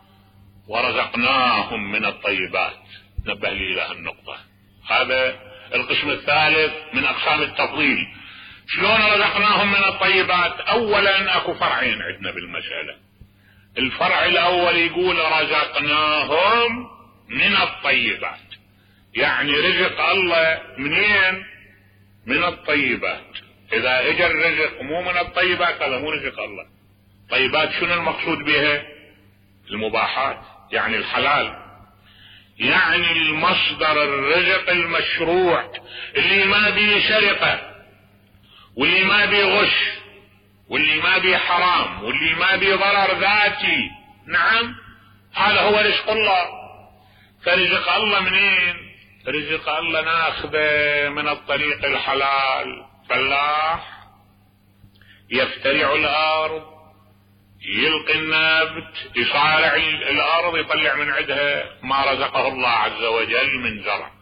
ورزقناهم من الطيبات. نبه لي إلى النقطة، هذا القسم الثالث من أقسام التفضيل. شلون رزقناهم من الطيبات؟ أولا أكو فرعين عندنا بالمسألة. الفرع الأول يقول رزقناهم من الطيبات، يعني رزق الله منين؟ من الطيبات. إذا اجى الرزق مو من الطيبات هذا مو رزق الله. طيبات شنو المقصود بها؟ المباحات، يعني الحلال، يعني المصدر الرزق المشروع اللي ما بيه سرقة واللي ما بيه غش واللي ما بيه حرام واللي ما بيه ضرر ذاتي. نعم، هذا هو رزق الله. فرزق الله منين؟ رزق الله ناخذه من الطريق الحلال. فلاح يفترع الارض، يلقي النبت، يصارع الارض، يطلع من عندها ما رزقه الله عز وجل من زرع.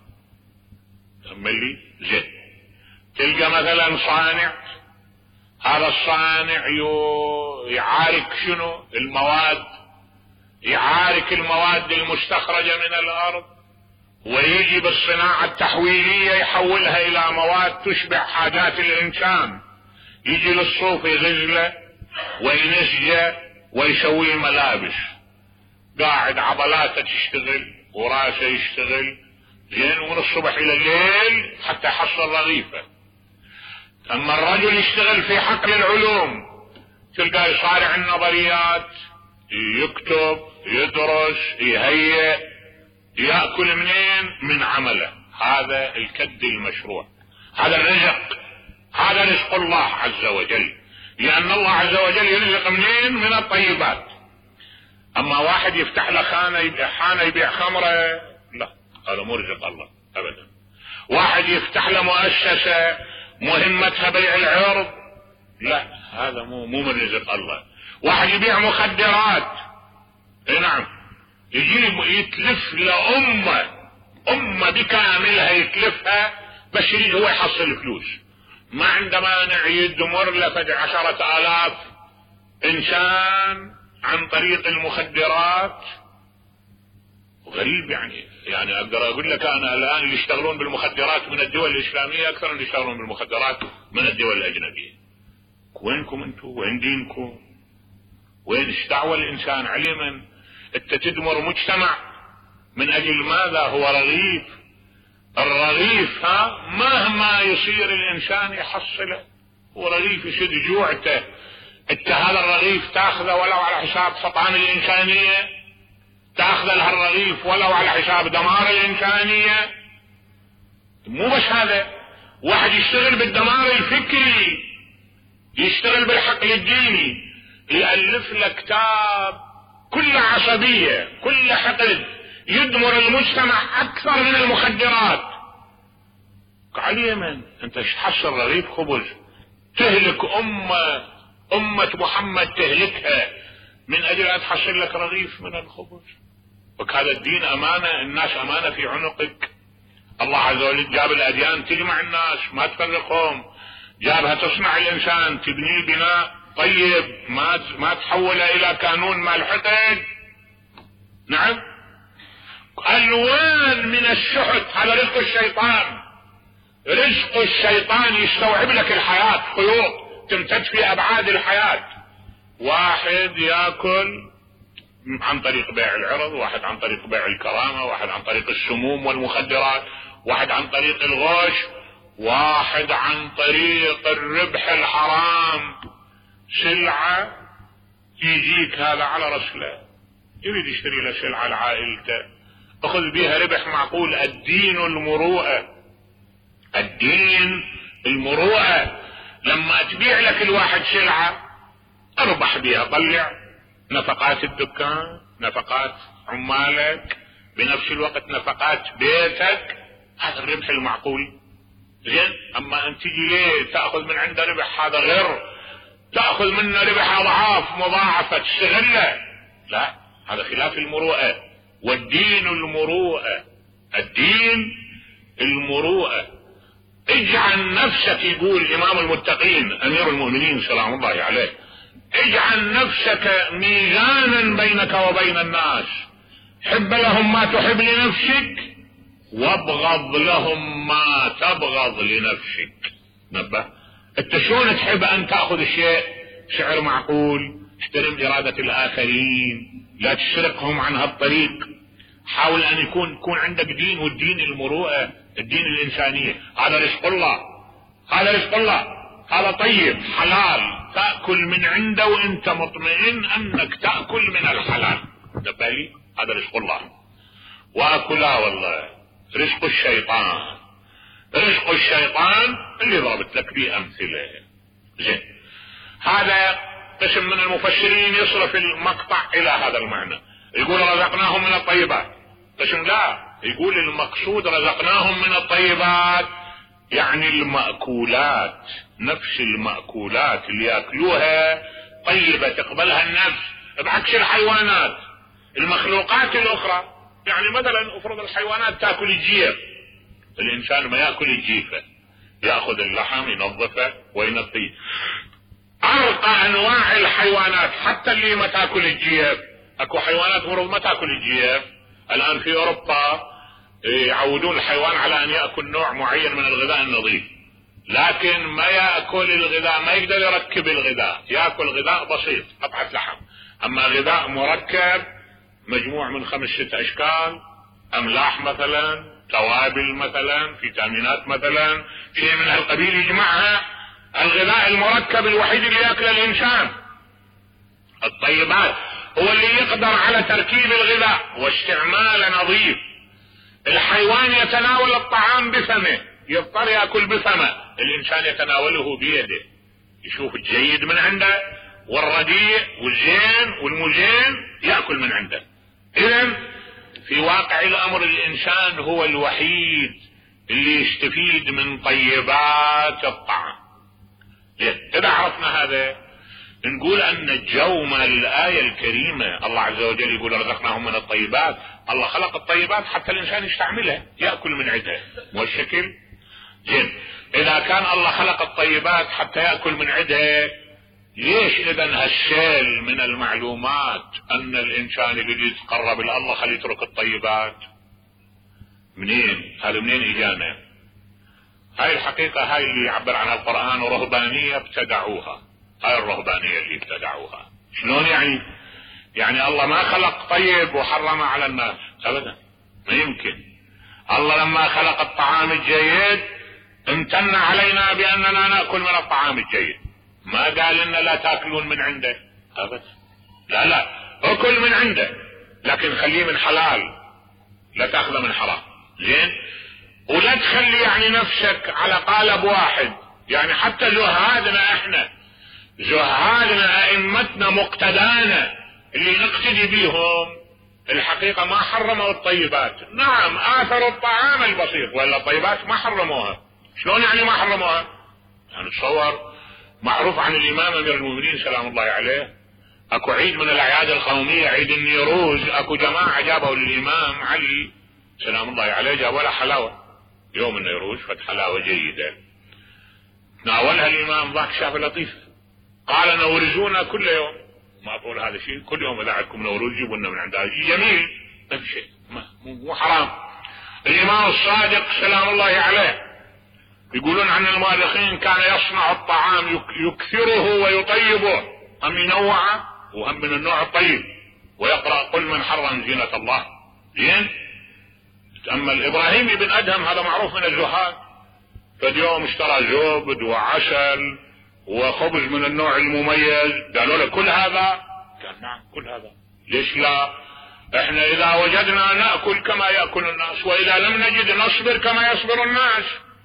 تملي زين. تلقى مثلا صانع، هذا الصانع يعارك شنو؟ المواد، يعارك المواد المستخرجة من الارض، ويجي بالصناعة التحويلية يحولها الى مواد تشبع حاجات الانسان. يجي للصوف يغزله وينسجه ويسوي ملابس، قاعد عضلاته تشتغل وراسه يشتغل زين ومن الصبح الى الليل حتى يحصل رغيفه. اما الرجل يشتغل في حقل العلوم تلقاه يصارع النظريات، يكتب، يدرس، يهيئ، يأكل منين؟ من عمله. هذا الكد المشروع، هذا الرزق، هذا رزق الله عز وجل، لأن الله عز وجل يرزق منين؟ من الطيبات. أما واحد يفتح له حانة يبيع خمرة، لا، هذا مو رزق الله أبدا. واحد يفتح له مؤسسة مهمتها بيع العرض، لا، هذا مو من رزق الله. واحد يبيع مخدرات، نعم، يجيب يتلف لأمة بكاملها، يتلفها بس يريد هو يحصل فلوس، ما عنده مانع يدمر لفد 10,000 إنسان عن طريق المخدرات. غريب يعني اقدر اقول لك انا الان اللي يشتغلون بالمخدرات من الدول الاسلاميه اكثر من اللي يشتغلون بالمخدرات من الدول الاجنبيه. وينكم انتم؟ وين دينكم؟ وين استعوى الانسان علما؟ انت تدمر مجتمع من اجل ماذا؟ هو رغيف. الرغيف مهما يصير الانسان يحصله، هو رغيف يسد جوعته. انت هذا الرغيف تاخذه ولو على حساب سطعان الانسانيه، تاخذ الرغيف ولو على حساب دمار الانسانيه. مو بس هذا، واحد يشتغل بالدمار الفكري، يشتغل بالحقل الديني، يألف له كتاب كل عصبيه كل حقد، يدمر المجتمع اكثر من المخدرات. على اليمن انت تحصل رغيف خبز، تهلك امة محمد، تهلكها من اجل ان تحصل لك رغيف من الخبز. وهذا الدين امانة، الناس امانة في عنقك. الله عز وجل جاب الاديان تجمع الناس ما تفرقهم، جابها تصنع الانسان، تبني بناء طيب ما تحوله الى كانون مال حقد. نعم، الوان من الشحت، هذا رزق الشيطان. رزق الشيطان يستوعب لك الحياة، خيوط تمتد في ابعاد الحياة. واحد ياكل عن طريق بيع العرض، واحد عن طريق بيع الكرامة، واحد عن طريق السموم والمخدرات، واحد عن طريق الغش، واحد عن طريق الربح الحرام. سلعة يجيك هذا على رسله، يريد يشتري له سلعة لعائلته، اخذ بيها ربح معقول. الدين المروءة، الدين المروءة. لما تبيع لك الواحد سلعة اربح بيها، طلع نفقات الدكان، نفقات عمالك، بنفس الوقت نفقات بيتك، هذا الربح المعقول. زين، اما انت تجي ليه تاخذ من عنده ربح؟ هذا غير، تاخذ منه ربح اضعاف مضاعفه تستغله. لا، هذا خلاف المروءه. والدين المروءه، الدين المروءه. اجعل نفسك، يقول امام المتقين امير المؤمنين سلام الله عليه، اجعل نفسك ميزانا بينك وبين الناس، حب لهم ما تحب لنفسك وابغض لهم ما تبغض لنفسك. نبه، انت شلون تحب ان تاخذ الشيء سعر معقول؟ احترم ارادة الاخرين، لا تسرقهم عن هالطريق. حاول ان يكون عندك دين، والدين المروءة، الدين الانسانية. هذا رزق الله، هذا رزق الله، هذا طيب حلال، تأكل من عنده وانت مطمئن انك تأكل من الحلال. نبالي، هذا رزق الله. واكلا والله رزق الشيطان، رزق الشيطان اللي ضربت لك به امثله. زين، هذا قسم من المفسرين يصرف المقطع الى هذا المعنى، يقول رزقناهم من الطيبات. قسم لا، يقول المقصود رزقناهم من الطيبات يعني المأكولات، نفس المأكولات اللي يأكلوها طيبة تقبلها النفس، بعكس الحيوانات المخلوقات الأخرى. يعني مثلا افرض الحيوانات تأكل الجيف، الإنسان ما يأكل الجيفة، يأخذ اللحم ينظفه وينقيه. أرقى أنواع الحيوانات حتى اللي ما تأكل الجيف، أكو حيوانات مرض ما تأكل الجيف. الآن في أوروبا يعودون الحيوان على أن يأكل نوع معين من الغذاء النظيف، لكن ما يأكل الغذاء، ما يقدر يركب الغذاء، يأكل غذاء بسيط قطعة لحم. أما غذاء مركب مجموع من 5-6 أشكال، أملاح مثلا، توابل مثلا، فيتامينات مثلا، شيء من هالقبيل يجمعها. الغذاء المركب الوحيد اللي يأكله الإنسان. الطيبات هو اللي يقدر على تركيب الغذاء واستعمال نظيف. الحيوان يتناول الطعام بفمه، يضطر يأكل بفمه، الإنسان يتناوله بيده، يشوف الجيد من عنده والرديء والزين والمزين يأكل من عنده. إذن في واقع الأمر الإنسان هو الوحيد اللي يستفيد من طيبات الطعام. إذا عرفنا هذا نقول أن جوم الآية الكريمة الله عز وجل يقول رزقناهم من الطيبات. الله خلق الطيبات حتى الإنسان يستعملها، يأكل من عدها، مو الشكل زين. إذا كان الله خلق الطيبات حتى يأكل من عدها، ليش إذن هالشيل من المعلومات أن الإنسان اللي يتقرب إلى الله خليه يترك الطيبات؟ منين هذا؟ منين إجانا؟ هاي الحقيقة هاي اللي يعبر عنها القرآن رهبانية ابتدعوها. هاي الرهبانية اللي ابتدعوها. شلون يعني؟ يعني الله ما خلق طيب وحرمه على الناس أبدا، ما يمكن. الله لما خلق الطعام الجيد امتن علينا بأننا نأكل من الطعام الجيد، ما قال لنا لا تأكلون من عنده أبدا، لا لا، أكل من عنده لكن خليه من حلال، لا تأخذه من حرام. زين، ولا تخلي يعني نفسك على قالب واحد. يعني حتى زهادنا احنا، زهادنا ائمتنا مقتدانا اللي نقتدي بيهم الحقيقة ما حرموا الطيبات. نعم آثروا الطعام البسيط، ولا الطيبات ما حرموها. شلون يعني ما حرموها؟ يعني تصور معروف عن الإمام أمير المؤمنين سلام الله عليه، اكو عيد من الأعياد القومية عيد النيروز، اكو جماعة جابوا للإمام علي سلام الله عليه جابوا له حلاوة يوم النيروز، فت حلاوة جيدة. ناولها الإمام ضاك شاف لطيف، قال نورزونا كل يوم. ما أقول هذا شيء، كل يوم إذا عندكم نوروز جيبوا لنا من عندها، جميل، ما في شيء، مو حرام. الإمام الصادق سلام الله عليه يقولون عن المؤرخين كان يصنع الطعام يكثره ويطيبه، هم ينوعه وهم من النوع الطيب، ويقرأ قل من حرم زينة الله. زين. أما الإبراهيمي بن أدهم هذا معروف من الزهاد، فاليوم اشترى زبد وعسل وخبز من النوع المميز، قالوا له كل هذا؟ قال نعم كل هذا. ليش لا؟ احنا اذا وجدنا نأكل كما يأكل الناس، واذا لم نجد نصبر كما يصبر الناس.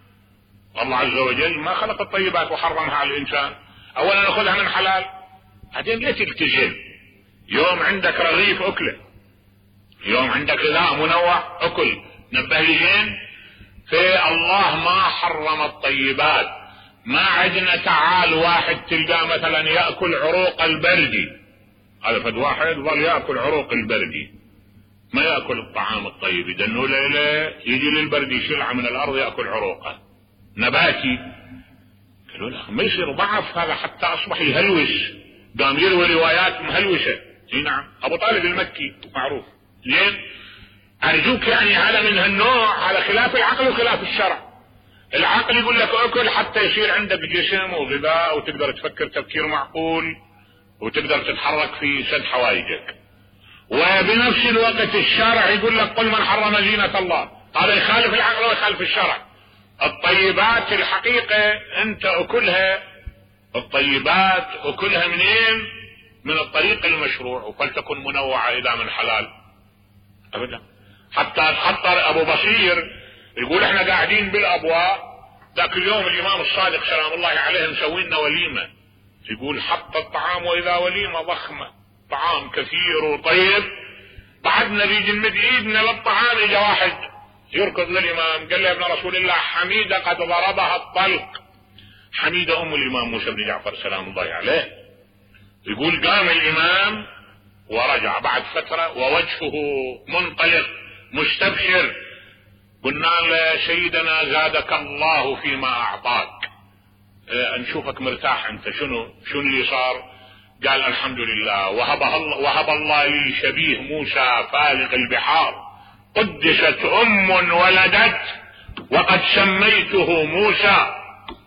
الله عز وجل ما خلق الطيبات وحرمها على الانسان. اولا ناخذها من حلال، بعدين ليش تلتزم؟ يوم عندك رغيف اكله، يوم عندك غذاء منوع اكل. نبه لي زين، في الله ما حرم الطيبات. ما عندنا تعال واحد تلقاه مثلا يأكل عروق البردي، هذا فد واحد ظل يأكل عروق البردي، ما يأكل الطعام الطيب. يدنوا ليلة يجي للبردي شلعة من الأرض يأكل عروقه نباتي. قالوا له ما يصير ضعف هذا حتى أصبح يهلوس، قام يروي روايات مهلوسة. نعم أبو طالب المكي معروف. زين، أرجوك يعني هذا من هالنوع، على خلاف العقل وخلاف الشرع. العقل يقول لك اكل حتى يصير عندك جسم وغذاء وتقدر تفكر تفكير معقول وتقدر تتحرك في سد حوائجك، وبنفس الوقت الشرع يقول لك قل من حرم زينة الله. هذا يخالف العقل ويخالف الشرع. الطيبات الحقيقة انت اكلها، الطيبات اكلها منين؟ من الطريق المشروع، وفلتكن منوعة اذا من حلال ابدا. حتى ابو بصير يقول احنا قاعدين بالابواء ذاك اليوم الامام الصادق سلام الله عليه مسوي لنا وليمه، يقول حط الطعام واذا وليمه ضخمه، طعام كثير وطيب، بعدنا بيجي نمد ايدنا للطعام، اجى واحد يركض للامام قال له يا ابن رسول الله حميده قد ضربها الطلق. حميده ام الامام موسى بن جعفر سلام الله عليه. يقول قام الامام ورجع بعد فتره ووجهه منطلق مستبشر. قلنا له سيدنا زادك الله فيما اعطاك، نشوفك مرتاح انت، شنو اللي صار؟ قال الحمد لله وهب الله لي شبيه موسى فالق البحار، قدست ولدت وقد سميته موسى،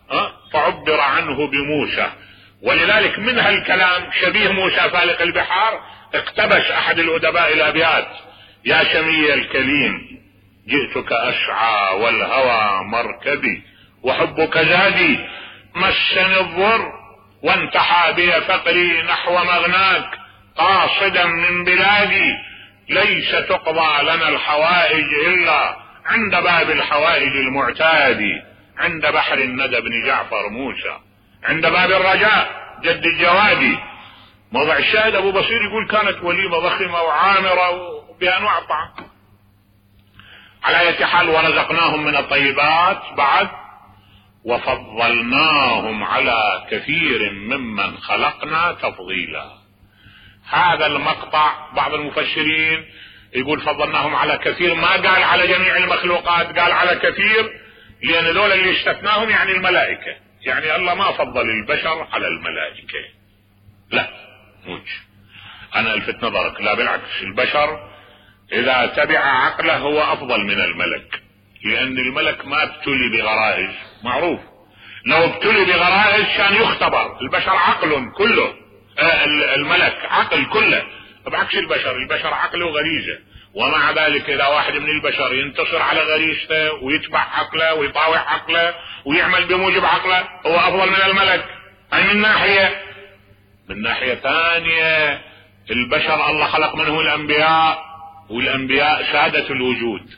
فعبر عنه بموسى. ولذلك من هالكلام شبيه موسى فالق البحار اقتبس احد الادباء الابيات: يا شمي الكليم جئتك أسعى والهوى مركبي، وحبك زادي مسني الضر، وانتحى بي فقري نحو مغناك، قاصدا من بلادي ليس تقضى لنا الحوائج إلا عند باب الحوائج المعتاد، عند بحر الندى بن جعفر موسى، عند باب الرجاء جد الجوادي. موضع الشاهد أبو بصير يقول كانت وليمة ضخمة وعامرة بأنواع الطعام. على أي حال ورزقناهم من الطيبات بعد، وفضلناهم على كثير ممن خلقنا تفضيلا. هذا المقطع بعض المفسرين يقول فضلناهم على كثير، ما قال على جميع المخلوقات، قال على كثير، لأن دول اللي استثناهم يعني الملائكة، يعني الله ما فضل البشر على الملائكة. لا موج، أنا ألفت نظرك، لا بالعكس، البشر إذا تبع عقله هو أفضل من الملك، لأن الملك ما ابتلي بغرائز، معروف، لو ابتلي بغرائز كان يختبر. البشر عقل كله، الملك عقل كله، بعكس البشر عقله غريزة، ومع ذلك إذا واحد من البشر ينتصر على غريزته ويتبع عقله ويطاوع عقله ويعمل بموجب عقله هو أفضل من الملك. أي من ناحية. من ناحية ثانية البشر الله خلق منه الأنبياء، والأنبياء سادة الوجود.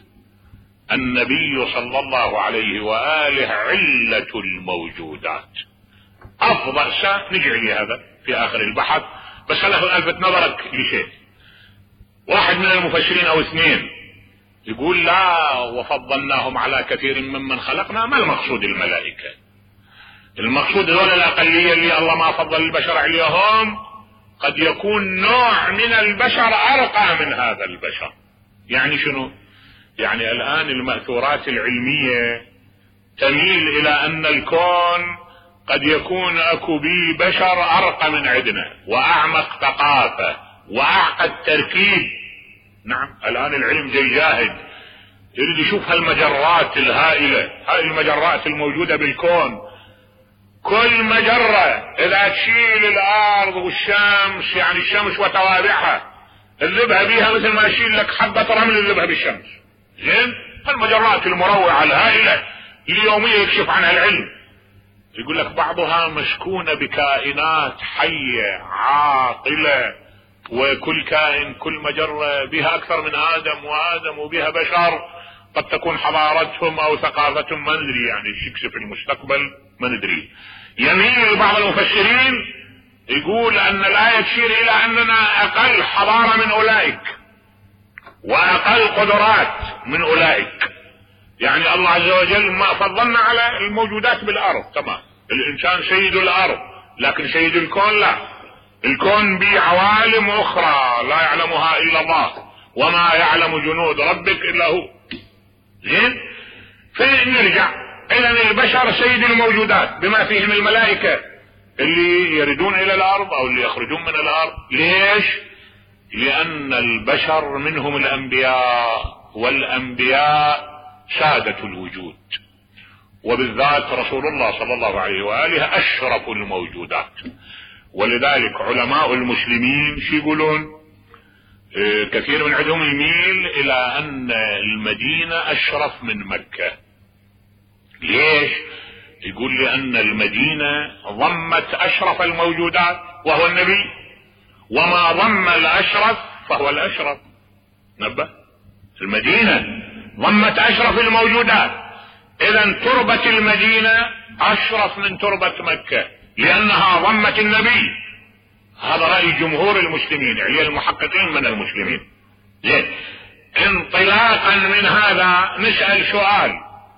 النبي صلى الله عليه وآله علة الموجودات، أفضل نجي لهذا في آخر البحث، بس أنا ألفت نظرك لشيء. واحد من المفسرين أو اثنين يقول لا وفضلناهم على كثير ممن خلقنا، ما المقصود الملائكة؟ المقصود دول الأقلية اللي الله ما فضل البشر عليهم، قد يكون نوع من البشر أرقى من هذا البشر. يعني شنو؟ يعني الآن المأثورات العلمية تميل إلى أن الكون قد يكون أكو بي بشر أرقى من عندنا وأعمق ثقافة وأعقد تركيب. نعم الآن العلم جاي جاهد يريد يشوف هالمجرات الهائلة، هاي المجرات الموجودة بالكون، كل مجرة إذا تشيل الأرض والشمس، يعني الشمس وتوابعها تذبها بيها مثل ما يشيل لك حبة رمل تذبها بالشمس. زين، هالمجرات المروعة الهائلة اللي يوميا يكشف عنها العلم، يقول لك بعضها مسكونة بكائنات حية عاقلة، وكل كائن كل مجرة بها أكثر من آدم وآدم وبها بشر، قد تكون حضارتهم أو ثقافتهم ما ندري، يعني شكس في المستقبل ما ندري. يميل بعض المفسرين يقول أن الآية تشير إلى أننا أقل حضارة من أولئك وأقل قدرات من أولئك. يعني الله عز وجل ما فضلنا على الموجودات بالأرض، تمام، الإنسان سيد الأرض، لكن سيد الكون لا، الكون به عوالم أخرى لا يعلمها إلا الله، وما يعلم جنود ربك إلا هو. زين، فنرجع إذن البشر سيد الموجودات بما فيهم الملائكة اللي يردون إلى الأرض أو اللي يخرجون من الأرض. ليش؟ لأن البشر منهم الأنبياء، والأنبياء سادة الوجود، وبالذات رسول الله صلى الله عليه وآله أشرف الموجودات. ولذلك علماء المسلمين شو يقولون؟ كثير من عندهم يميل إلى أن المدينة أشرف من مكة. ليش؟ يقول لأن المدينة ضمت أشرف الموجودات وهو النبي، وما ضم الأشرف فهو الأشرف. نبه، المدينة ضمت أشرف الموجودات، إذن تربة المدينة أشرف من تربة مكة لأنها ضمت النبي. هذا رأي جمهور المسلمين، يعني المحققين من المسلمين. زين، انطلاقا من هذا نسأل سؤال،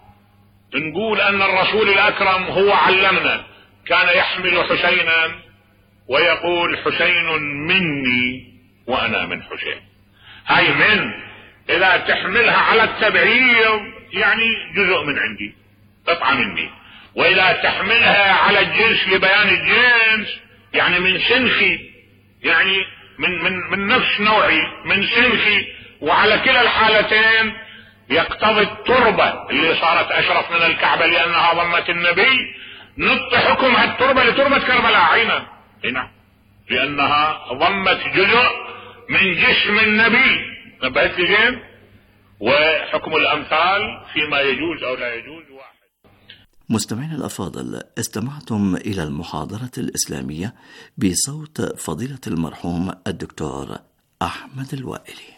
نقول أن الرسول الأكرم هو علمنا، كان يحمل حسينا ويقول حسين مني وأنا من حسين. هاي من إذا تحملها على التبعيض يعني جزء من عندي، قطعة مني، وإذا تحملها على الجنس لبيان الجنس يعني من سنخي، يعني من نفس نوعي، من سنخي. وعلى كلا الحالتين يقتضي التربة اللي صارت أشرف من الكعبة لأنها ضمت النبي، نط حكم هالتربة لتربة كربلاء عينا هنا، لأنها ضمت جزء من جسم النبي. نبهت لي زين؟ وحكم الأمثال فيما يجوز أو لا يجوز واحد. مستمعين الأفاضل، استمعتم إلى المحاضرة الإسلامية بصوت فضيلة المرحوم الدكتور أحمد الوائلي.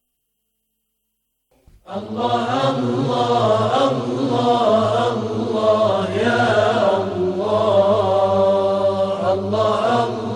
الله الله الله الله يا الله الله الله